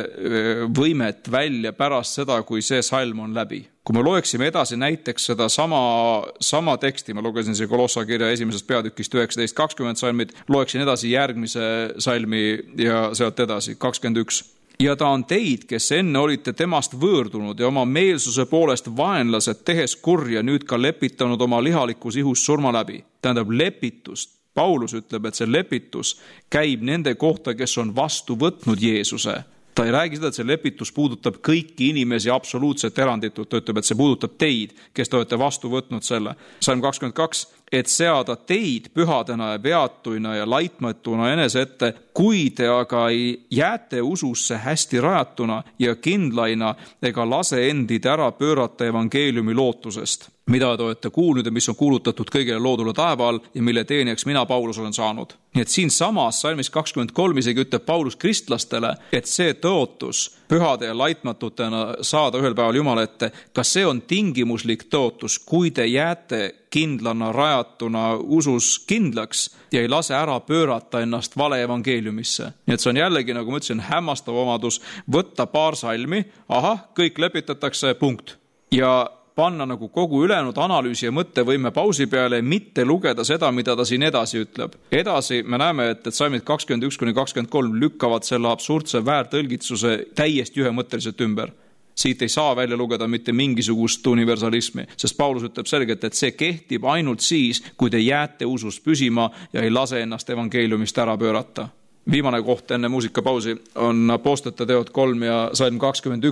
mõttevõimet välja pärast seda, kui see salm on läbi. Kui me loeksime edasi näiteks seda sama, sama teksti, ma lugesin see Kolossa kirja esimesest peatükist üheksateist kakskümmend salmid, loeksin edasi järgmise salmi ja sealt edasi kakskümmend üks. Ja ta on teid, kes enne olite temast võõrdunud ja oma meelsuse poolest vaenlased tehes kurja nüüd ka lepitanud oma lihalikus ihus surma läbi. Tähendab lepitust. Paulus ütleb, et see lepitus käib nende kohta, kes on vastu võtnud Jeesuse. Ta ei räägi seda, et see lepitus puudutab kõiki inimesi absoluutselt eranditult. Ta ütleb, et see puudutab teid, kes te olete vastu võtnud selle. Salm kakskümmend kaks, et seada teid pühadena ja veatuina ja laitmatuna enese ette, kui te aga ei jääte ususse hästi rajatuna ja kindlaina ega lase endid ära pöörata evangeeliumi lootusest, mida te olete kuulnud ja mis on kuulutatud kõigele loodule taeval ja mille teenijaks mina, Paulus, olen saanud. Nii et siin samas salmis kakskümmend kolm isegi ütleb Paulus kristlastele, et see tõotus pühade ja laitmatutena saada ühel päeval Jumala ette, kas see on tingimuslik tõotus, kui te jääte kindlana rajatuna usus kindlaks ja ei lase ära pöörata ennast vale evangeeliumisse. Nii et see on jällegi, nagu ma ütlesin, hämmastav omadus võtta paar salmi, ahah, kõik lepitatakse, punkt. Ja panna nagu kogu ülejäänud analüüsi ja mõttevõime pausi peale, mitte lugeda seda, mida ta siin edasi ütleb. Edasi me näeme, et, et salmid kakskümmend üks kuni kakskümmend kolm lükkavad selle absurdse väärtõlgitsuse täiesti ühemõtteliselt ümber. Siit ei saa välja lugeda mitte mingisugust universalismi, sest Paulus ütleb selgelt, et see kehtib ainult siis, kui te jääte usus püsima ja ei lase ennast evangeeliumist ära pöörata. Viimane koht enne muusikapausi on Apostlite teod kolm ja salm kakskümmend üks.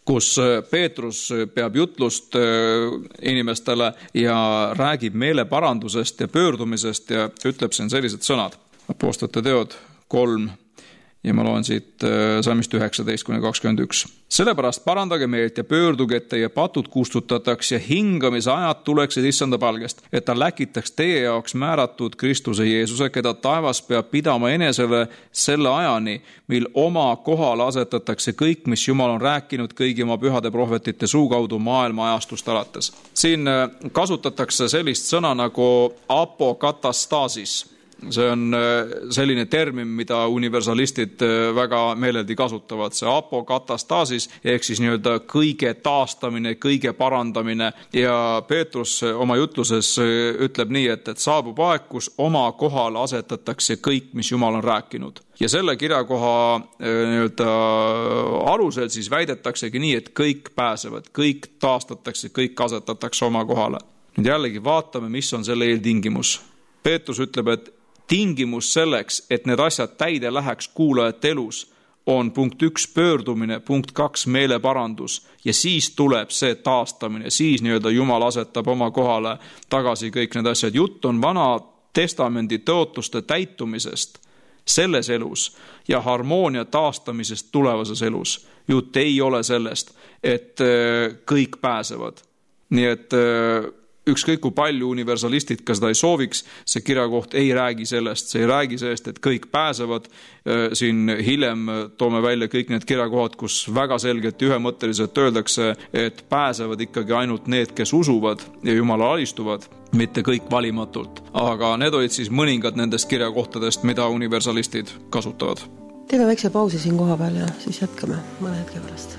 kus Peetrus peab jutlust inimestele ja räägib meeleparandusest ja pöördumisest ja ütleb siin sellised sõnad. Apostlite teod kolm ja ma loen siit salmist üheksateist kuni kakskümmend üks. Sellepärast parandage meelt ja pöörduge, et teie patud kustutataks ja hingamise ajad tuleksid issanda palgest, et ta läkitaks teie jaoks määratud Kristuse Jeesuse, keda taevas peab pidama enesele selle ajani, mil oma kohale asetatakse kõik, mis Jumal on rääkinud kõigi oma pühade prohvetite suu kaudu maailma ajastust alates. Siin kasutatakse sellist sõna nagu apokatastasis. See on selline termin, mida universalistid väga meeleldi kasutavad. See apokatastasis ehk siis nii-öelda kõige taastamine, kõige parandamine ja Peetrus oma jutluses ütleb nii, et, et saabub aeg, kus oma kohal asetatakse kõik, mis Jumal on rääkinud. Ja selle kirjakoha nii-öelda alusel siis väidetaksegi nii, et kõik pääsevad, kõik taastatakse, kõik asetatakse oma kohale. Nüüd jällegi vaatame, mis on selle eeltingimus. Peetrus ütleb, et tingimus selleks, et need asjad täide läheks kuulajate elus, on punkt üks pöördumine, punkt kaks meeleparandus ja siis tuleb see taastamine, siis nii-öelda Jumal asetab oma kohale tagasi kõik need asjad. Jutt on vana testamendi tõotuste täitumisest selles elus ja harmoonia taastamisest tulevases elus. Jutt ei ole sellest, et kõik pääsevad. Nii et ükskõik kui palju universalistid ka seda ei sooviks, see kirjakoht ei räägi sellest, see ei räägi sellest, et kõik pääsevad. Siin hiljem toome välja kõik need kirjakohad, kus väga selgelt ühemõtteliselt öeldakse, et pääsevad ikkagi ainult need, kes usuvad ja Jumala alistuvad, mitte kõik valimatult. Aga need olid siis mõningad nendest kirjakohtadest, mida universalistid kasutavad. Teeme väikse pausi siin koha peal ja siis jätkame mõne hetke pärast.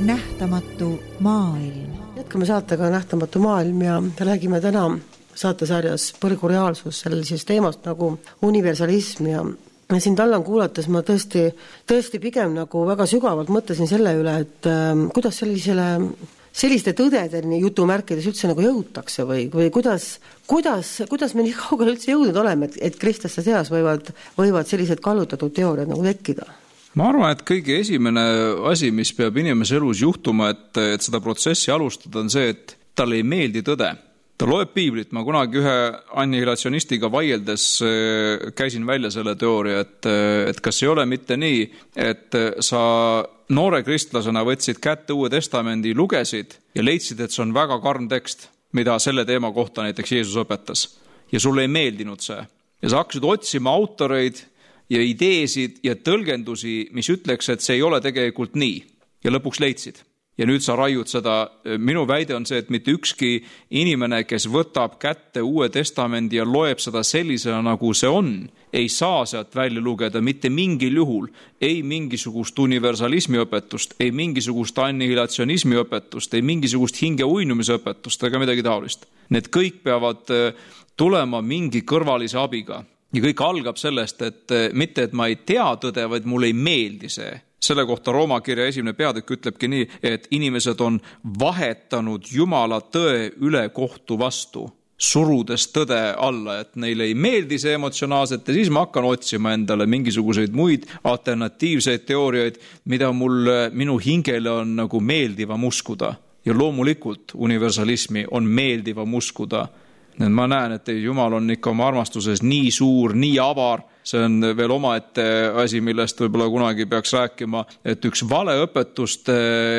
nähtamatu maailm. Jätkame saatega Nähtamatu maailm ja räägime täna saatesarjas Põrgu reaalsus sellisest teemast nagu universalism ja siin Tallan kuulates ma tõesti, tõesti pigem nagu väga sügavalt mõtlesin selle üle, et äh, kuidas sellisele, selliste tõdedeni jutumärkides üldse nagu jõutakse või, või kuidas, kuidas, kuidas me nii kaugele üldse jõudnud oleme, et, et kristlaste seas võivad, võivad sellised kallutatud teooriad nagu tekkida? Ma arvan, et kõige esimene asi, mis peab inimese elus juhtuma, et, et seda protsessi alustada, on see, et talle ei meeldi tõde. Ta loeb piiblit, ma kunagi ühe annihilatsionistiga vaieldes käisin välja selle teooria, et, et kas ei ole mitte nii, et sa noore kristlasena võtsid kätte Uue Testamendi, lugesid ja leidsid, et see on väga karm tekst, mida selle teema kohta näiteks Jeesus õpetas. Ja sulle ei meeldinud see. Ja sa hakkasid otsima autoreid ja ideesid ja tõlgendusi, mis ütleks, et see ei ole tegelikult nii. Ja lõpuks leidsid. Ja nüüd sa raiud seda, minu väide on see, et mitte ükski inimene, kes võtab kätte Uue Testamendi ja loeb seda sellisena, nagu see on, ei saa sealt välja lugeda mitte mingil juhul, ei mingisugust universalismi õpetust, ei mingisugust annihilatsionismi õpetust, ei mingisugust hinge uinumise õpetust ega midagi taolist. Need kõik peavad tulema mingi kõrvalise abiga. Ja kõik algab sellest, et mitte, et ma ei tea tõde, vaid mulle ei meeldi see. Selle kohta Rooma kirja esimene peatükk ütlebki nii, et inimesed on vahetanud Jumala tõe üle kohtu vastu, surudes tõde alla, et neile ei meeldi see emotsionaalselt ja siis ma hakkan otsima endale mingisuguseid muid alternatiivseid teooriaid, mida mul, minu hingele on nagu meeldivam uskuda. Ja loomulikult universalismi on meeldivam uskuda. Ma näen, et Jumal on ikka oma armastuses nii suur, nii avar. See on veel omaette asi, millest võib-olla kunagi peaks rääkima, et üks valeõpetust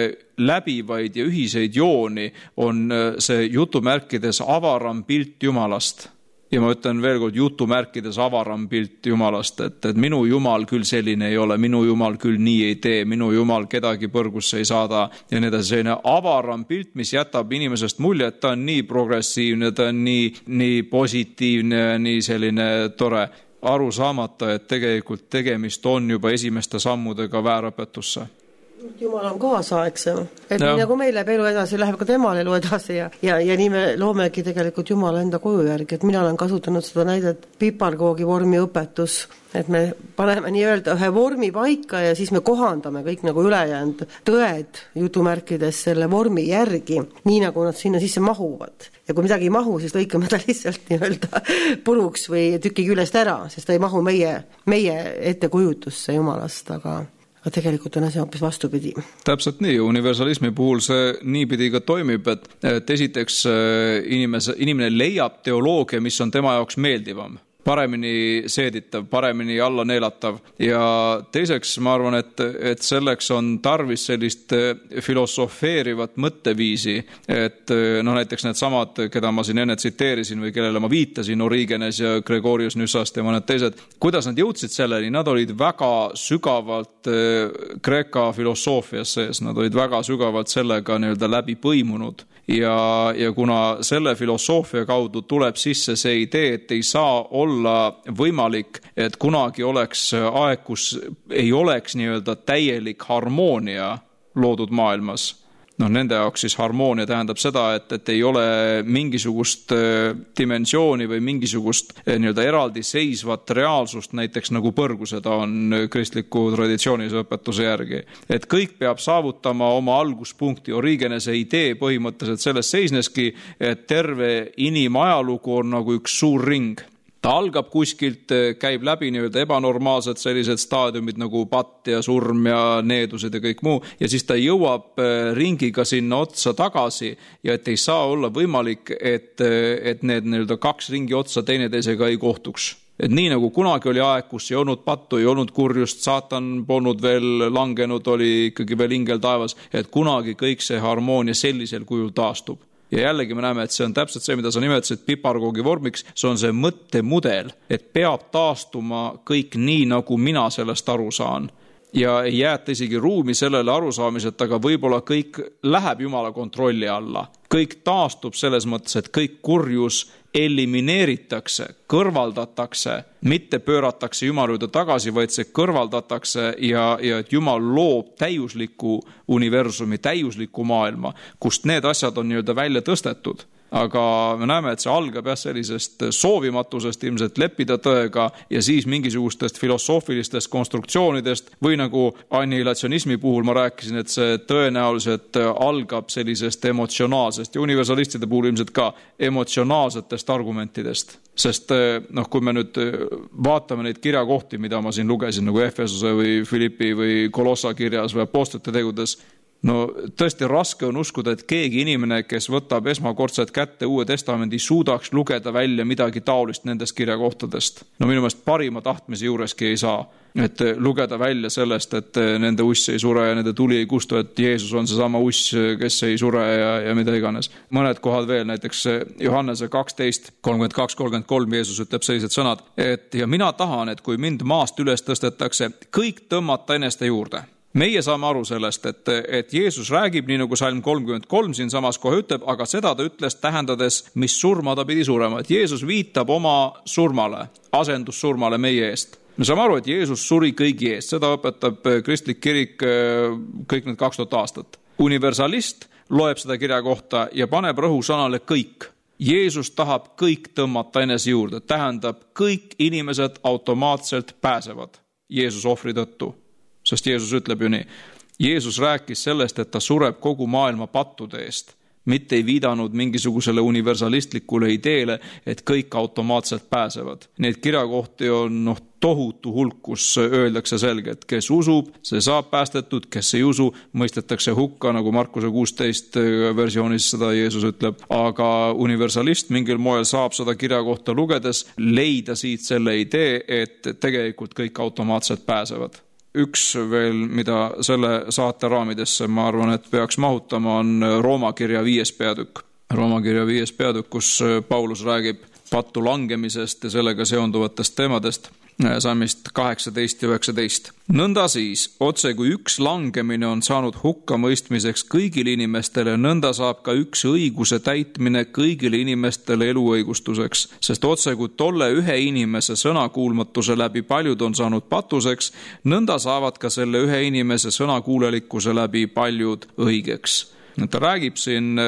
läbivaid ja ühiseid jooni on see jutumärkides avaram pilt Jumalast. Ja ma ütlen veel kord jutumärkides avaram pilt Jumalast, et, et minu Jumal küll selline ei ole, minu Jumal küll nii ei tee, minu Jumal kedagi põrgusse ei saada ja nii edasi. Selline avaram pilt, mis jätab inimesest mulje, et ta on nii progressiivne, ta on nii, nii positiivne, nii selline tore, aru saamata, et tegelikult tegemist on juba esimeste sammudega väärõpetusse. Jumal on kaasaegsem, et ja. Nii nagu meil läheb elu edasi, läheb ka temal elu edasi ja, ja, ja nii me loomegi tegelikult Jumala enda koju järgi, et mina olen kasutanud seda näidet piparkoogi vormi õpetus, et me paneme nii-öelda ühe vormi paika ja siis me kohandame kõik nagu ülejäänud tõed jutumärkides selle vormi järgi, nii nagu nad sinna sisse mahuvad. Ja kui midagi ei mahu, siis lõikame ta lihtsalt nii-öelda puruks või tüki küljest ära, sest ta ei mahu meie, meie ettekujutusse Jumalast, aga aga tegelikult on asi hoopis vastupidi. Täpselt nii, universalismi puhul see niipidi ka toimib, et, et esiteks inimese, inimene leiab teoloogia, mis on tema jaoks meeldivam, paremini seeditav, paremini alla neelatav ja teiseks ma arvan, et, et selleks on tarvis sellist filosofeerivat mõtteviisi, et no näiteks need samad, keda ma siin enne tsiteerisin või kellele ma viitasin, Origenes ja Gregorius Nüssast ja mõned teised, kuidas nad jõudsid selleni, nad olid väga sügavalt Kreeka filosoofias sees, nad olid väga sügavalt sellega nii-öelda läbi põimunud ja, ja kuna selle filosoofia kaudu tuleb sisse see idee, et ei saa olla võimalik, et kunagi oleks aeg, kus ei oleks nii-öelda täielik harmoonia loodud maailmas. No, nende jaoks siis harmoonia tähendab seda, et, et ei ole mingisugust dimensiooni või mingisugust nii-öelda eraldi seisvat reaalsust, näiteks nagu põrgu seda on kristliku traditsioonilise õpetuse järgi. Et kõik peab saavutama oma alguspunkti. Origenese idee põhimõtteliselt selles seisneski, et terve inimajalugu on nagu üks suur ring. Ta algab kuskilt, käib läbi nii-öelda ebanormaalsed sellised staadiumid nagu patt ja surm ja needused ja kõik muu ja siis ta jõuab ringiga sinna otsa tagasi ja et ei saa olla võimalik, et, et need nii-öelda kaks ringi otsa teineteisega ei kohtuks. Et nii nagu kunagi oli aeg, kus ei olnud pattu, ei olnud kurjust, saatan polnud veel langenud, oli ikkagi veel ingel taevas, et kunagi kõik see harmoonia sellisel kujul taastub. Ja jällegi me näeme, et see on täpselt see, mida sa nimetasid piparkoogi vormiks, see on see mõttemudel, et peab taastuma kõik nii, nagu mina sellest aru saan. ja ei jäeta isegi ruumi sellele arusaamised, aga võib-olla kõik läheb Jumala kontrolli alla. Kõik taastub selles mõttes, et kõik kurjus elimineeritakse, kõrvaldatakse, mitte pööratakse Jumala juurde tagasi, vaid see kõrvaldatakse ja, ja et Jumal loob täiusliku universumi, täiusliku maailma, kust need asjad on nii-öelda välja tõstetud. Aga me näeme, et see algab jah sellisest soovimatusest ilmselt leppida tõega ja siis mingisugustest filosoofilistest konstruktsioonidest või nagu annihilatsionismi puhul ma rääkisin, et see tõenäoliselt algab sellisest emotsionaalsest ja universalistide puhul ilmselt ka emotsionaalsetest argumentidest. Sest noh, kui me nüüd vaatame neid kirjakohti, mida ma siin lugesin nagu Efesuse või Filippi või Kolossa kirjas või apostlite tegudes, no tõesti raske on uskuda, et keegi inimene, kes võtab esmakordselt kätte Uue Testamendi, suudaks lugeda välja midagi taolist nendest kirjakohtadest. No minu meelest parima tahtmise juureski ei saa, et lugeda välja sellest, et nende uss ei sure ja nende tuli ei kustu, et Jeesus on see sama uss, kes ei sure ja, ja mida iganes. Mõned kohad veel, näiteks Johannese kaksteist kolmkümmend kaks kolmkümmend kolm Jeesus ütleb sellised sõnad, et ja mina tahan, et kui mind maast üles tõstetakse, kõik tõmmata eneste juurde. Meie saame aru sellest, et, et Jeesus räägib, nii nagu salm kolmkümmend kolm siin samas kohe ütleb, aga seda ta ütles tähendades, mis surma ta pidi surema. Et Jeesus viitab oma surmale, asendussurmale meie eest. Me saame aru, et Jeesus suri kõigi eest. Seda õpetab kristlik kirik kõik need kaks tuhat aastat. Universalist loeb seda kirja kohta ja paneb rõhu sõnale kõik. Jeesus tahab kõik tõmmata enese juurde. Tähendab, kõik inimesed automaatselt pääsevad Jeesus ohvri tõttu. Sest Jeesus ütleb ju nii. Jeesus rääkis sellest, et ta sureb kogu maailma pattude eest, mitte ei viidanud mingisugusele universalistlikule ideele, et kõik automaatselt pääsevad. Neid kirjakohti on noh, tohutu hulk, kus öeldakse selge, et kes usub, see saab päästetud, kes ei usu, mõistetakse hukka, nagu Markuse kuusteist versioonis seda Jeesus ütleb. Aga universalist mingil moel saab seda kirjakohta lugedes leida siit selle idee, et tegelikult kõik automaatselt pääsevad. Üks veel, mida selle saate raamidesse ma arvan, et peaks mahutama, on Rooma kirja viies peatükk. Rooma kirja viies peatükk, kus Paulus räägib pattu langemisest ja sellega seonduvatest teemadest, salmist kaheksateist ja üheksateist. Nõnda siis, otse kui üks langemine on saanud hukkamõistmiseks kõigile inimestele, nõnda saab ka üks õiguse täitmine kõigile inimestele eluõigustuseks, sest otse kui tolle ühe inimese sõnakuulmatuse läbi paljud on saanud patuseks, nõnda saavad ka selle ühe inimese sõnakuulelikkuse läbi paljud õigeks. Ta räägib siin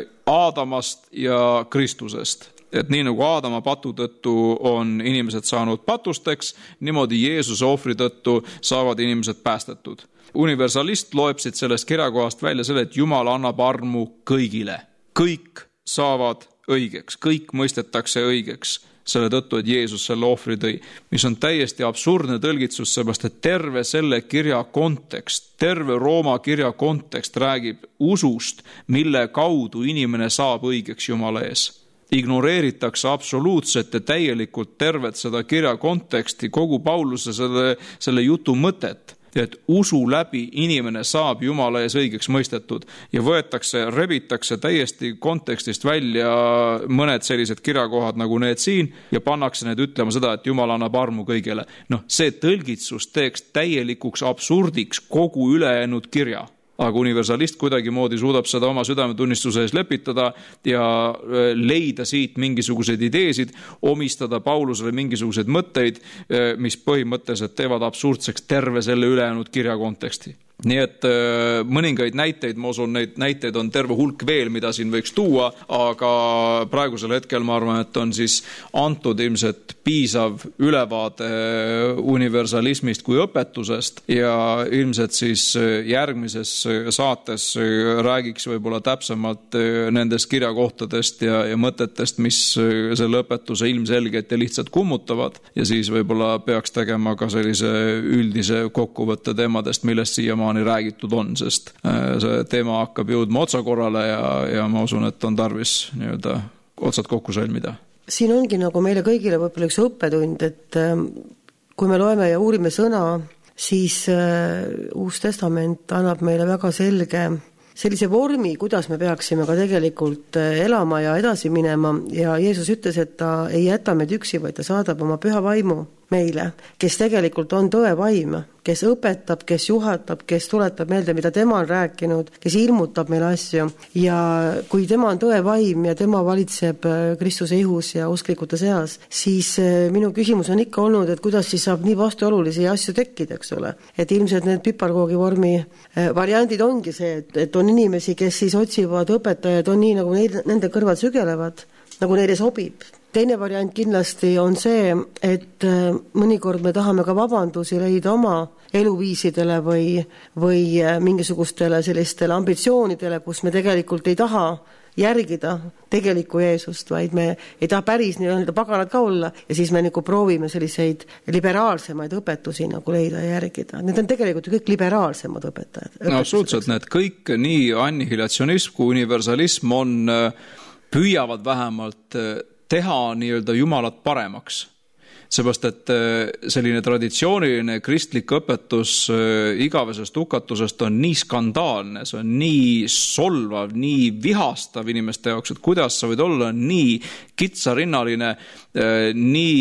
Aadamast ja Kristusest. Et nii nagu Aadama patu tõttu on inimesed saanud patusteks, niimoodi Jeesuse ohvri tõttu saavad inimesed päästetud. Universalist loeb siit sellest kirjakohast välja selle, et Jumal annab armu kõigile. Kõik saavad õigeks, kõik mõistetakse õigeks selle tõttu, et Jeesus selle ohvri tõi, mis on täiesti absurdne tõlgitsus, seepärast et terve selle kirja kontekst, terve Rooma kirja kontekst räägib usust, mille kaudu inimene saab õigeks Jumala ees. Ignoreeritakse absoluutselt ja täielikult tervet seda kirja konteksti, kogu Pauluse selle, selle jutu mõtet, et usu läbi inimene saab Jumala ees õigeks mõistetud ja võetakse, rebitakse täiesti kontekstist välja mõned sellised kirjakohad nagu need siin ja pannakse need ütlema seda, et Jumal annab armu kõigele. Noh, see tõlgitsus teeks täielikuks absurdiks kogu ülejäänud kirja. Aga universalist kuidagi moodi suudab seda oma südametunnistuse ees lepitada ja leida siit mingisuguseid ideesid, omistada Paulusele mingisuguseid mõtteid, mis põhimõtteliselt teevad absurdseks terve selle ülejäänud kirja konteksti. Nii et mõningaid näiteid, ma usun, neid näiteid on terve hulk veel, mida siin võiks tuua, aga praegusel hetkel ma arvan, et on siis antud ilmselt piisav ülevaade universalismist kui õpetusest ja ilmselt siis järgmises saates räägiks võib-olla täpsemalt nendest kirjakohtadest ja, ja mõtetest, mis selle õpetuse ilmselgelt ja lihtsalt kummutavad ja siis võib-olla peaks tegema ka sellise üldise kokkuvõtte teemadest, millest siiamaani räägitud on, sest see teema hakkab jõudma otsakorrale ja, ja ma usun, et on tarvis nii-öelda otsad kokku sõlmida. Siin ongi nagu meile kõigile võib-olla üks õppetund, et kui me loeme ja uurime sõna, siis Uus Testament annab meile väga selge sellise vormi, kuidas me peaksime ka tegelikult elama ja edasi minema ja Jeesus ütles, et ta ei jäta meid üksi, vaid ta saadab oma püha vaimu meile, kes tegelikult on tõevaim, kes õpetab, kes juhatab, kes tuletab meelde, mida tema on rääkinud, kes ilmutab meile asju ja kui tema on tõevaim ja tema valitseb Kristuse ihus ja usklikute seas, siis minu küsimus on ikka olnud, et kuidas siis saab nii vastuolulisi asju tekkida, eks ole. Et ilmselt need piparkoogi vormi variandid ongi see, et, et on inimesi, kes siis otsivad õpetajad, on nii, nagu neid, nende kõrvad sügelevad, nagu neile sobib. Teine variant kindlasti on see, et mõnikord me tahame ka vabandusi leida oma eluviisidele või, või mingisugustele sellistele ambitsioonidele, kus me tegelikult ei taha järgida tegelikku Jeesust, vaid me ei taha päris nii-öelda paganad ka olla ja siis me nagu proovime selliseid liberaalsemaid õpetusi nagu leida ja järgida. Need on tegelikult kõik liberaalsemad õpetajad. No absoluutselt, need kõik nii annihilatsionism kui universalism on, püüavad vähemalt teha nii-öelda Jumalat paremaks. Seepärast, et selline traditsiooniline kristlik õpetus igavesest hukatusest on nii skandaalne, see on nii solvav, nii vihastav inimeste jaoks, et kuidas sa võid olla nii kitsarinnaline, nii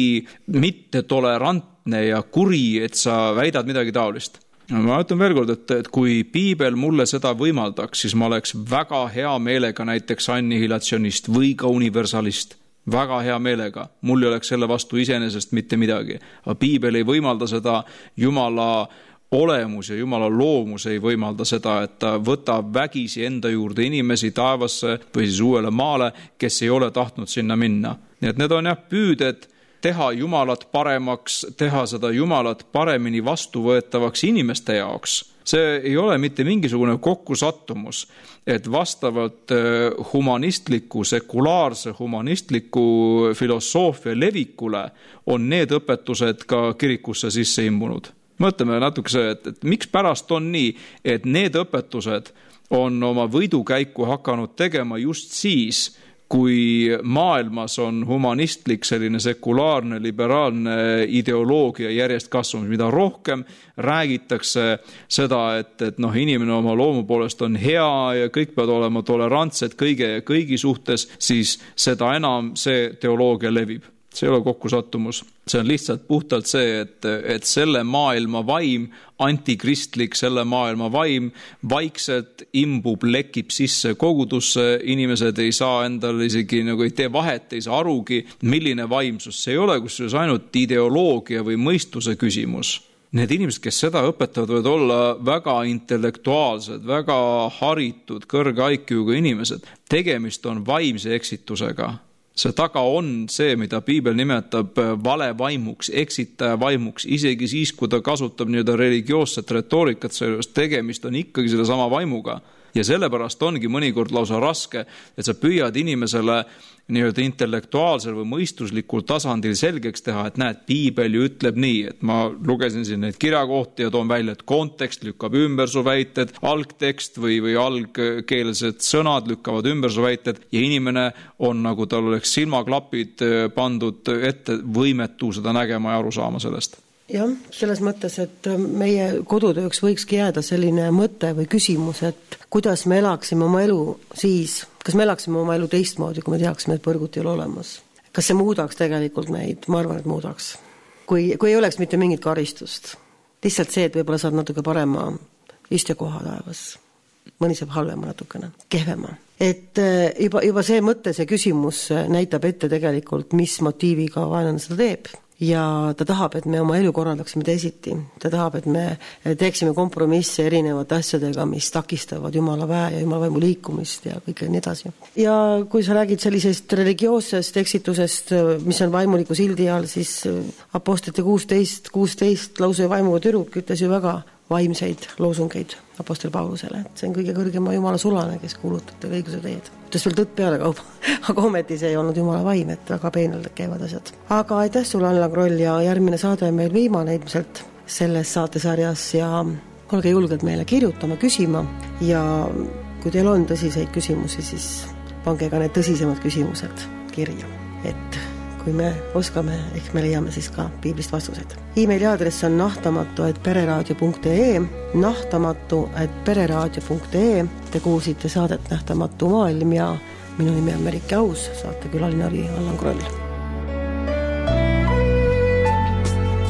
mittetolerantne ja kuri, et sa väidad midagi taolist. Ma ütlen veel kord, et, et kui piibel mulle seda võimaldaks, siis ma oleks väga hea meelega näiteks annihilatsionist või ka universalist. Väga hea meelega. Mul ei oleks selle vastu iseenesest mitte midagi. Aga piibel ei võimalda seda, Jumala olemus ja Jumala loomus ei võimalda seda, et ta võtab vägisi enda juurde inimesi taevasse või siis uuele maale, kes ei ole tahtnud sinna minna. Nii et need on jah püüded teha Jumalat paremaks, teha seda Jumalat paremini vastuvõetavaks inimeste jaoks. See ei ole mitte mingisugune kokkusattumus, et vastavalt humanistliku, sekulaarse humanistliku filosoofia levikule on need õpetused ka kirikusse sisse imbunud. Mõtleme natuke see, et, et miks pärast on nii, et need õpetused on oma võidukäiku hakanud tegema just siis, kui maailmas on humanistlik selline sekulaarne, liberaalne ideoloogia järjest kasvamas, mida rohkem räägitakse seda, et, et noh, inimene oma loomu poolest on hea ja kõik peavad olema tolerantsed kõige ja kõigi suhtes, siis seda enam see teoloogia levib. See ei ole kokkusattumus. See on lihtsalt puhtalt see, et, et selle maailma vaim, antikristlik selle maailma vaim, vaikselt imbub, lekib sisse kogudusse, inimesed ei saa endale isegi, nagu ei tee vahet, ei saa arugi, milline vaimsus see ei ole, kus see on ainult ideoloogia või mõistuse küsimus. Need inimesed, kes seda õpetavad, võivad olla väga intellektuaalsed, väga haritud, kõrge I Q-ga inimesed. Tegemist on vaimse eksitusega. See taga on see, mida piibel nimetab vale vaimuks, eksitaja vaimuks, isegi siis, kui ta kasutab nii-öelda religioosset retoorikat, sellest tegemist on ikkagi selle sama vaimuga. Ja sellepärast ongi mõnikord lausa raske, et sa püüad inimesele nii-öelda intellektuaalsel või mõistuslikul tasandil selgeks teha, et näed, piibel ju ütleb nii, et ma lugesin siin neid kirjakohti ja toon välja, et kontekst lükkab ümber su väited, algtekst või, või algkeelsed sõnad lükkavad ümber su väited ja inimene on nagu tal oleks silmaklapid pandud ette võimetu seda nägema ja aru saama sellest. Jah, selles mõttes, et meie kodutööks võikski jääda selline mõte või küsimus, et kuidas me elaksime oma elu siis, kas me elaksime oma elu teistmoodi, kui me teaksime, et põrgut ei ole olemas. Kas see muudaks tegelikult meid? Ma arvan, et muudaks. Kui, kui ei oleks mitte mingit karistust. Lihtsalt see, et võib-olla saad natuke parema istekoha taevas. Mõni saab halvema natukene, kehvema. Et juba, juba see mõte, see küsimus näitab ette tegelikult, mis motiiviga vaenlane seda teeb. Ja ta tahab, et me oma elu korraldaksime teisiti. Ta tahab, et me teeksime kompromisse erinevate asjadega, mis takistavad Jumala väe ja Jumala vaimu liikumist ja kõik nii edasi. Ja kui sa räägid sellisest religioossest eksitusest, mis on vaimuliku sildi all, siis apostlite kuusteist, kuusteist lause vaimuga tüdruk ütles ju väga vaimseid loosungeid apostel Paulusele. See on kõige kõrgema Jumala sulane, kes kuulutab teile õiguse teed. Ütles veel tõtt peale kauba, aga ometi see ei olnud Jumala vaim, et väga peenelt käivad asjad. Aga aitäh sulle, Allan Kroll, ja järgmine saade on meil viimane ilmselt selles saatesarjas ja olge julged meile kirjutama, küsima ja kui teil on tõsiseid küsimusi, siis pange ka need tõsisemad küsimused kirja, et kui me oskame, ehk me leiame siis ka piiblist vastused. E-maili aadress on nahtamatu et pereraadio punkt ee, nahtamatu et pereraadio punkt ee. Te kuulsite saadet Nähtamatu maailm ja minu nimi on Merike Aus, saatekülaline oli Allan Kroll.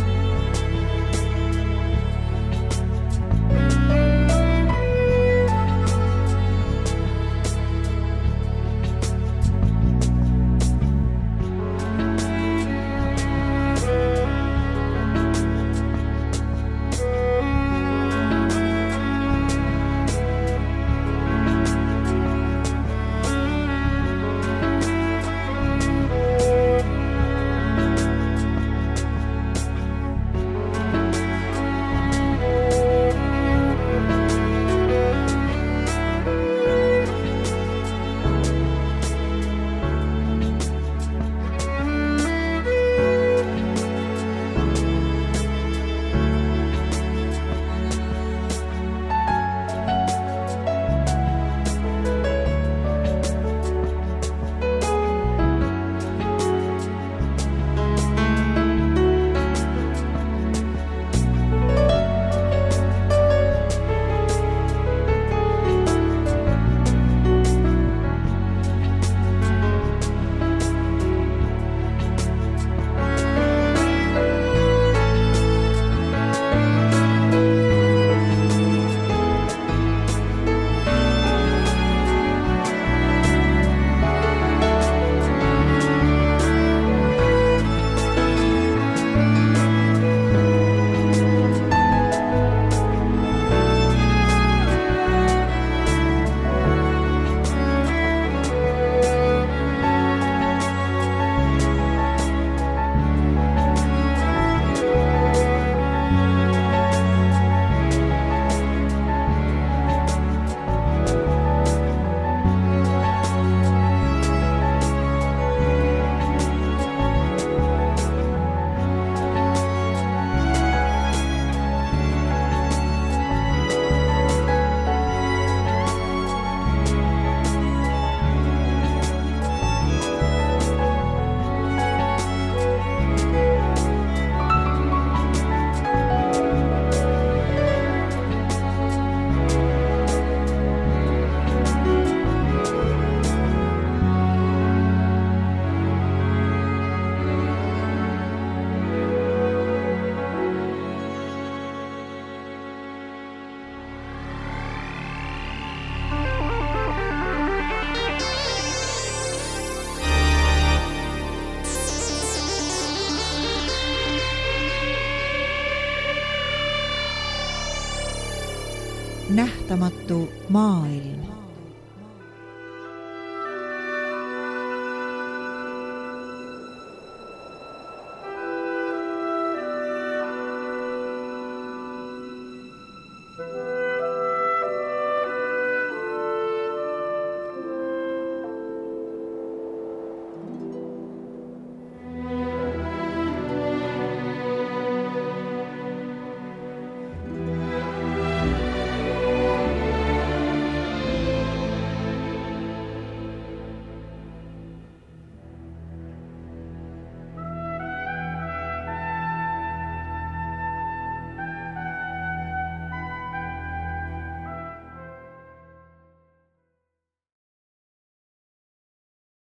nähtamatu maailm.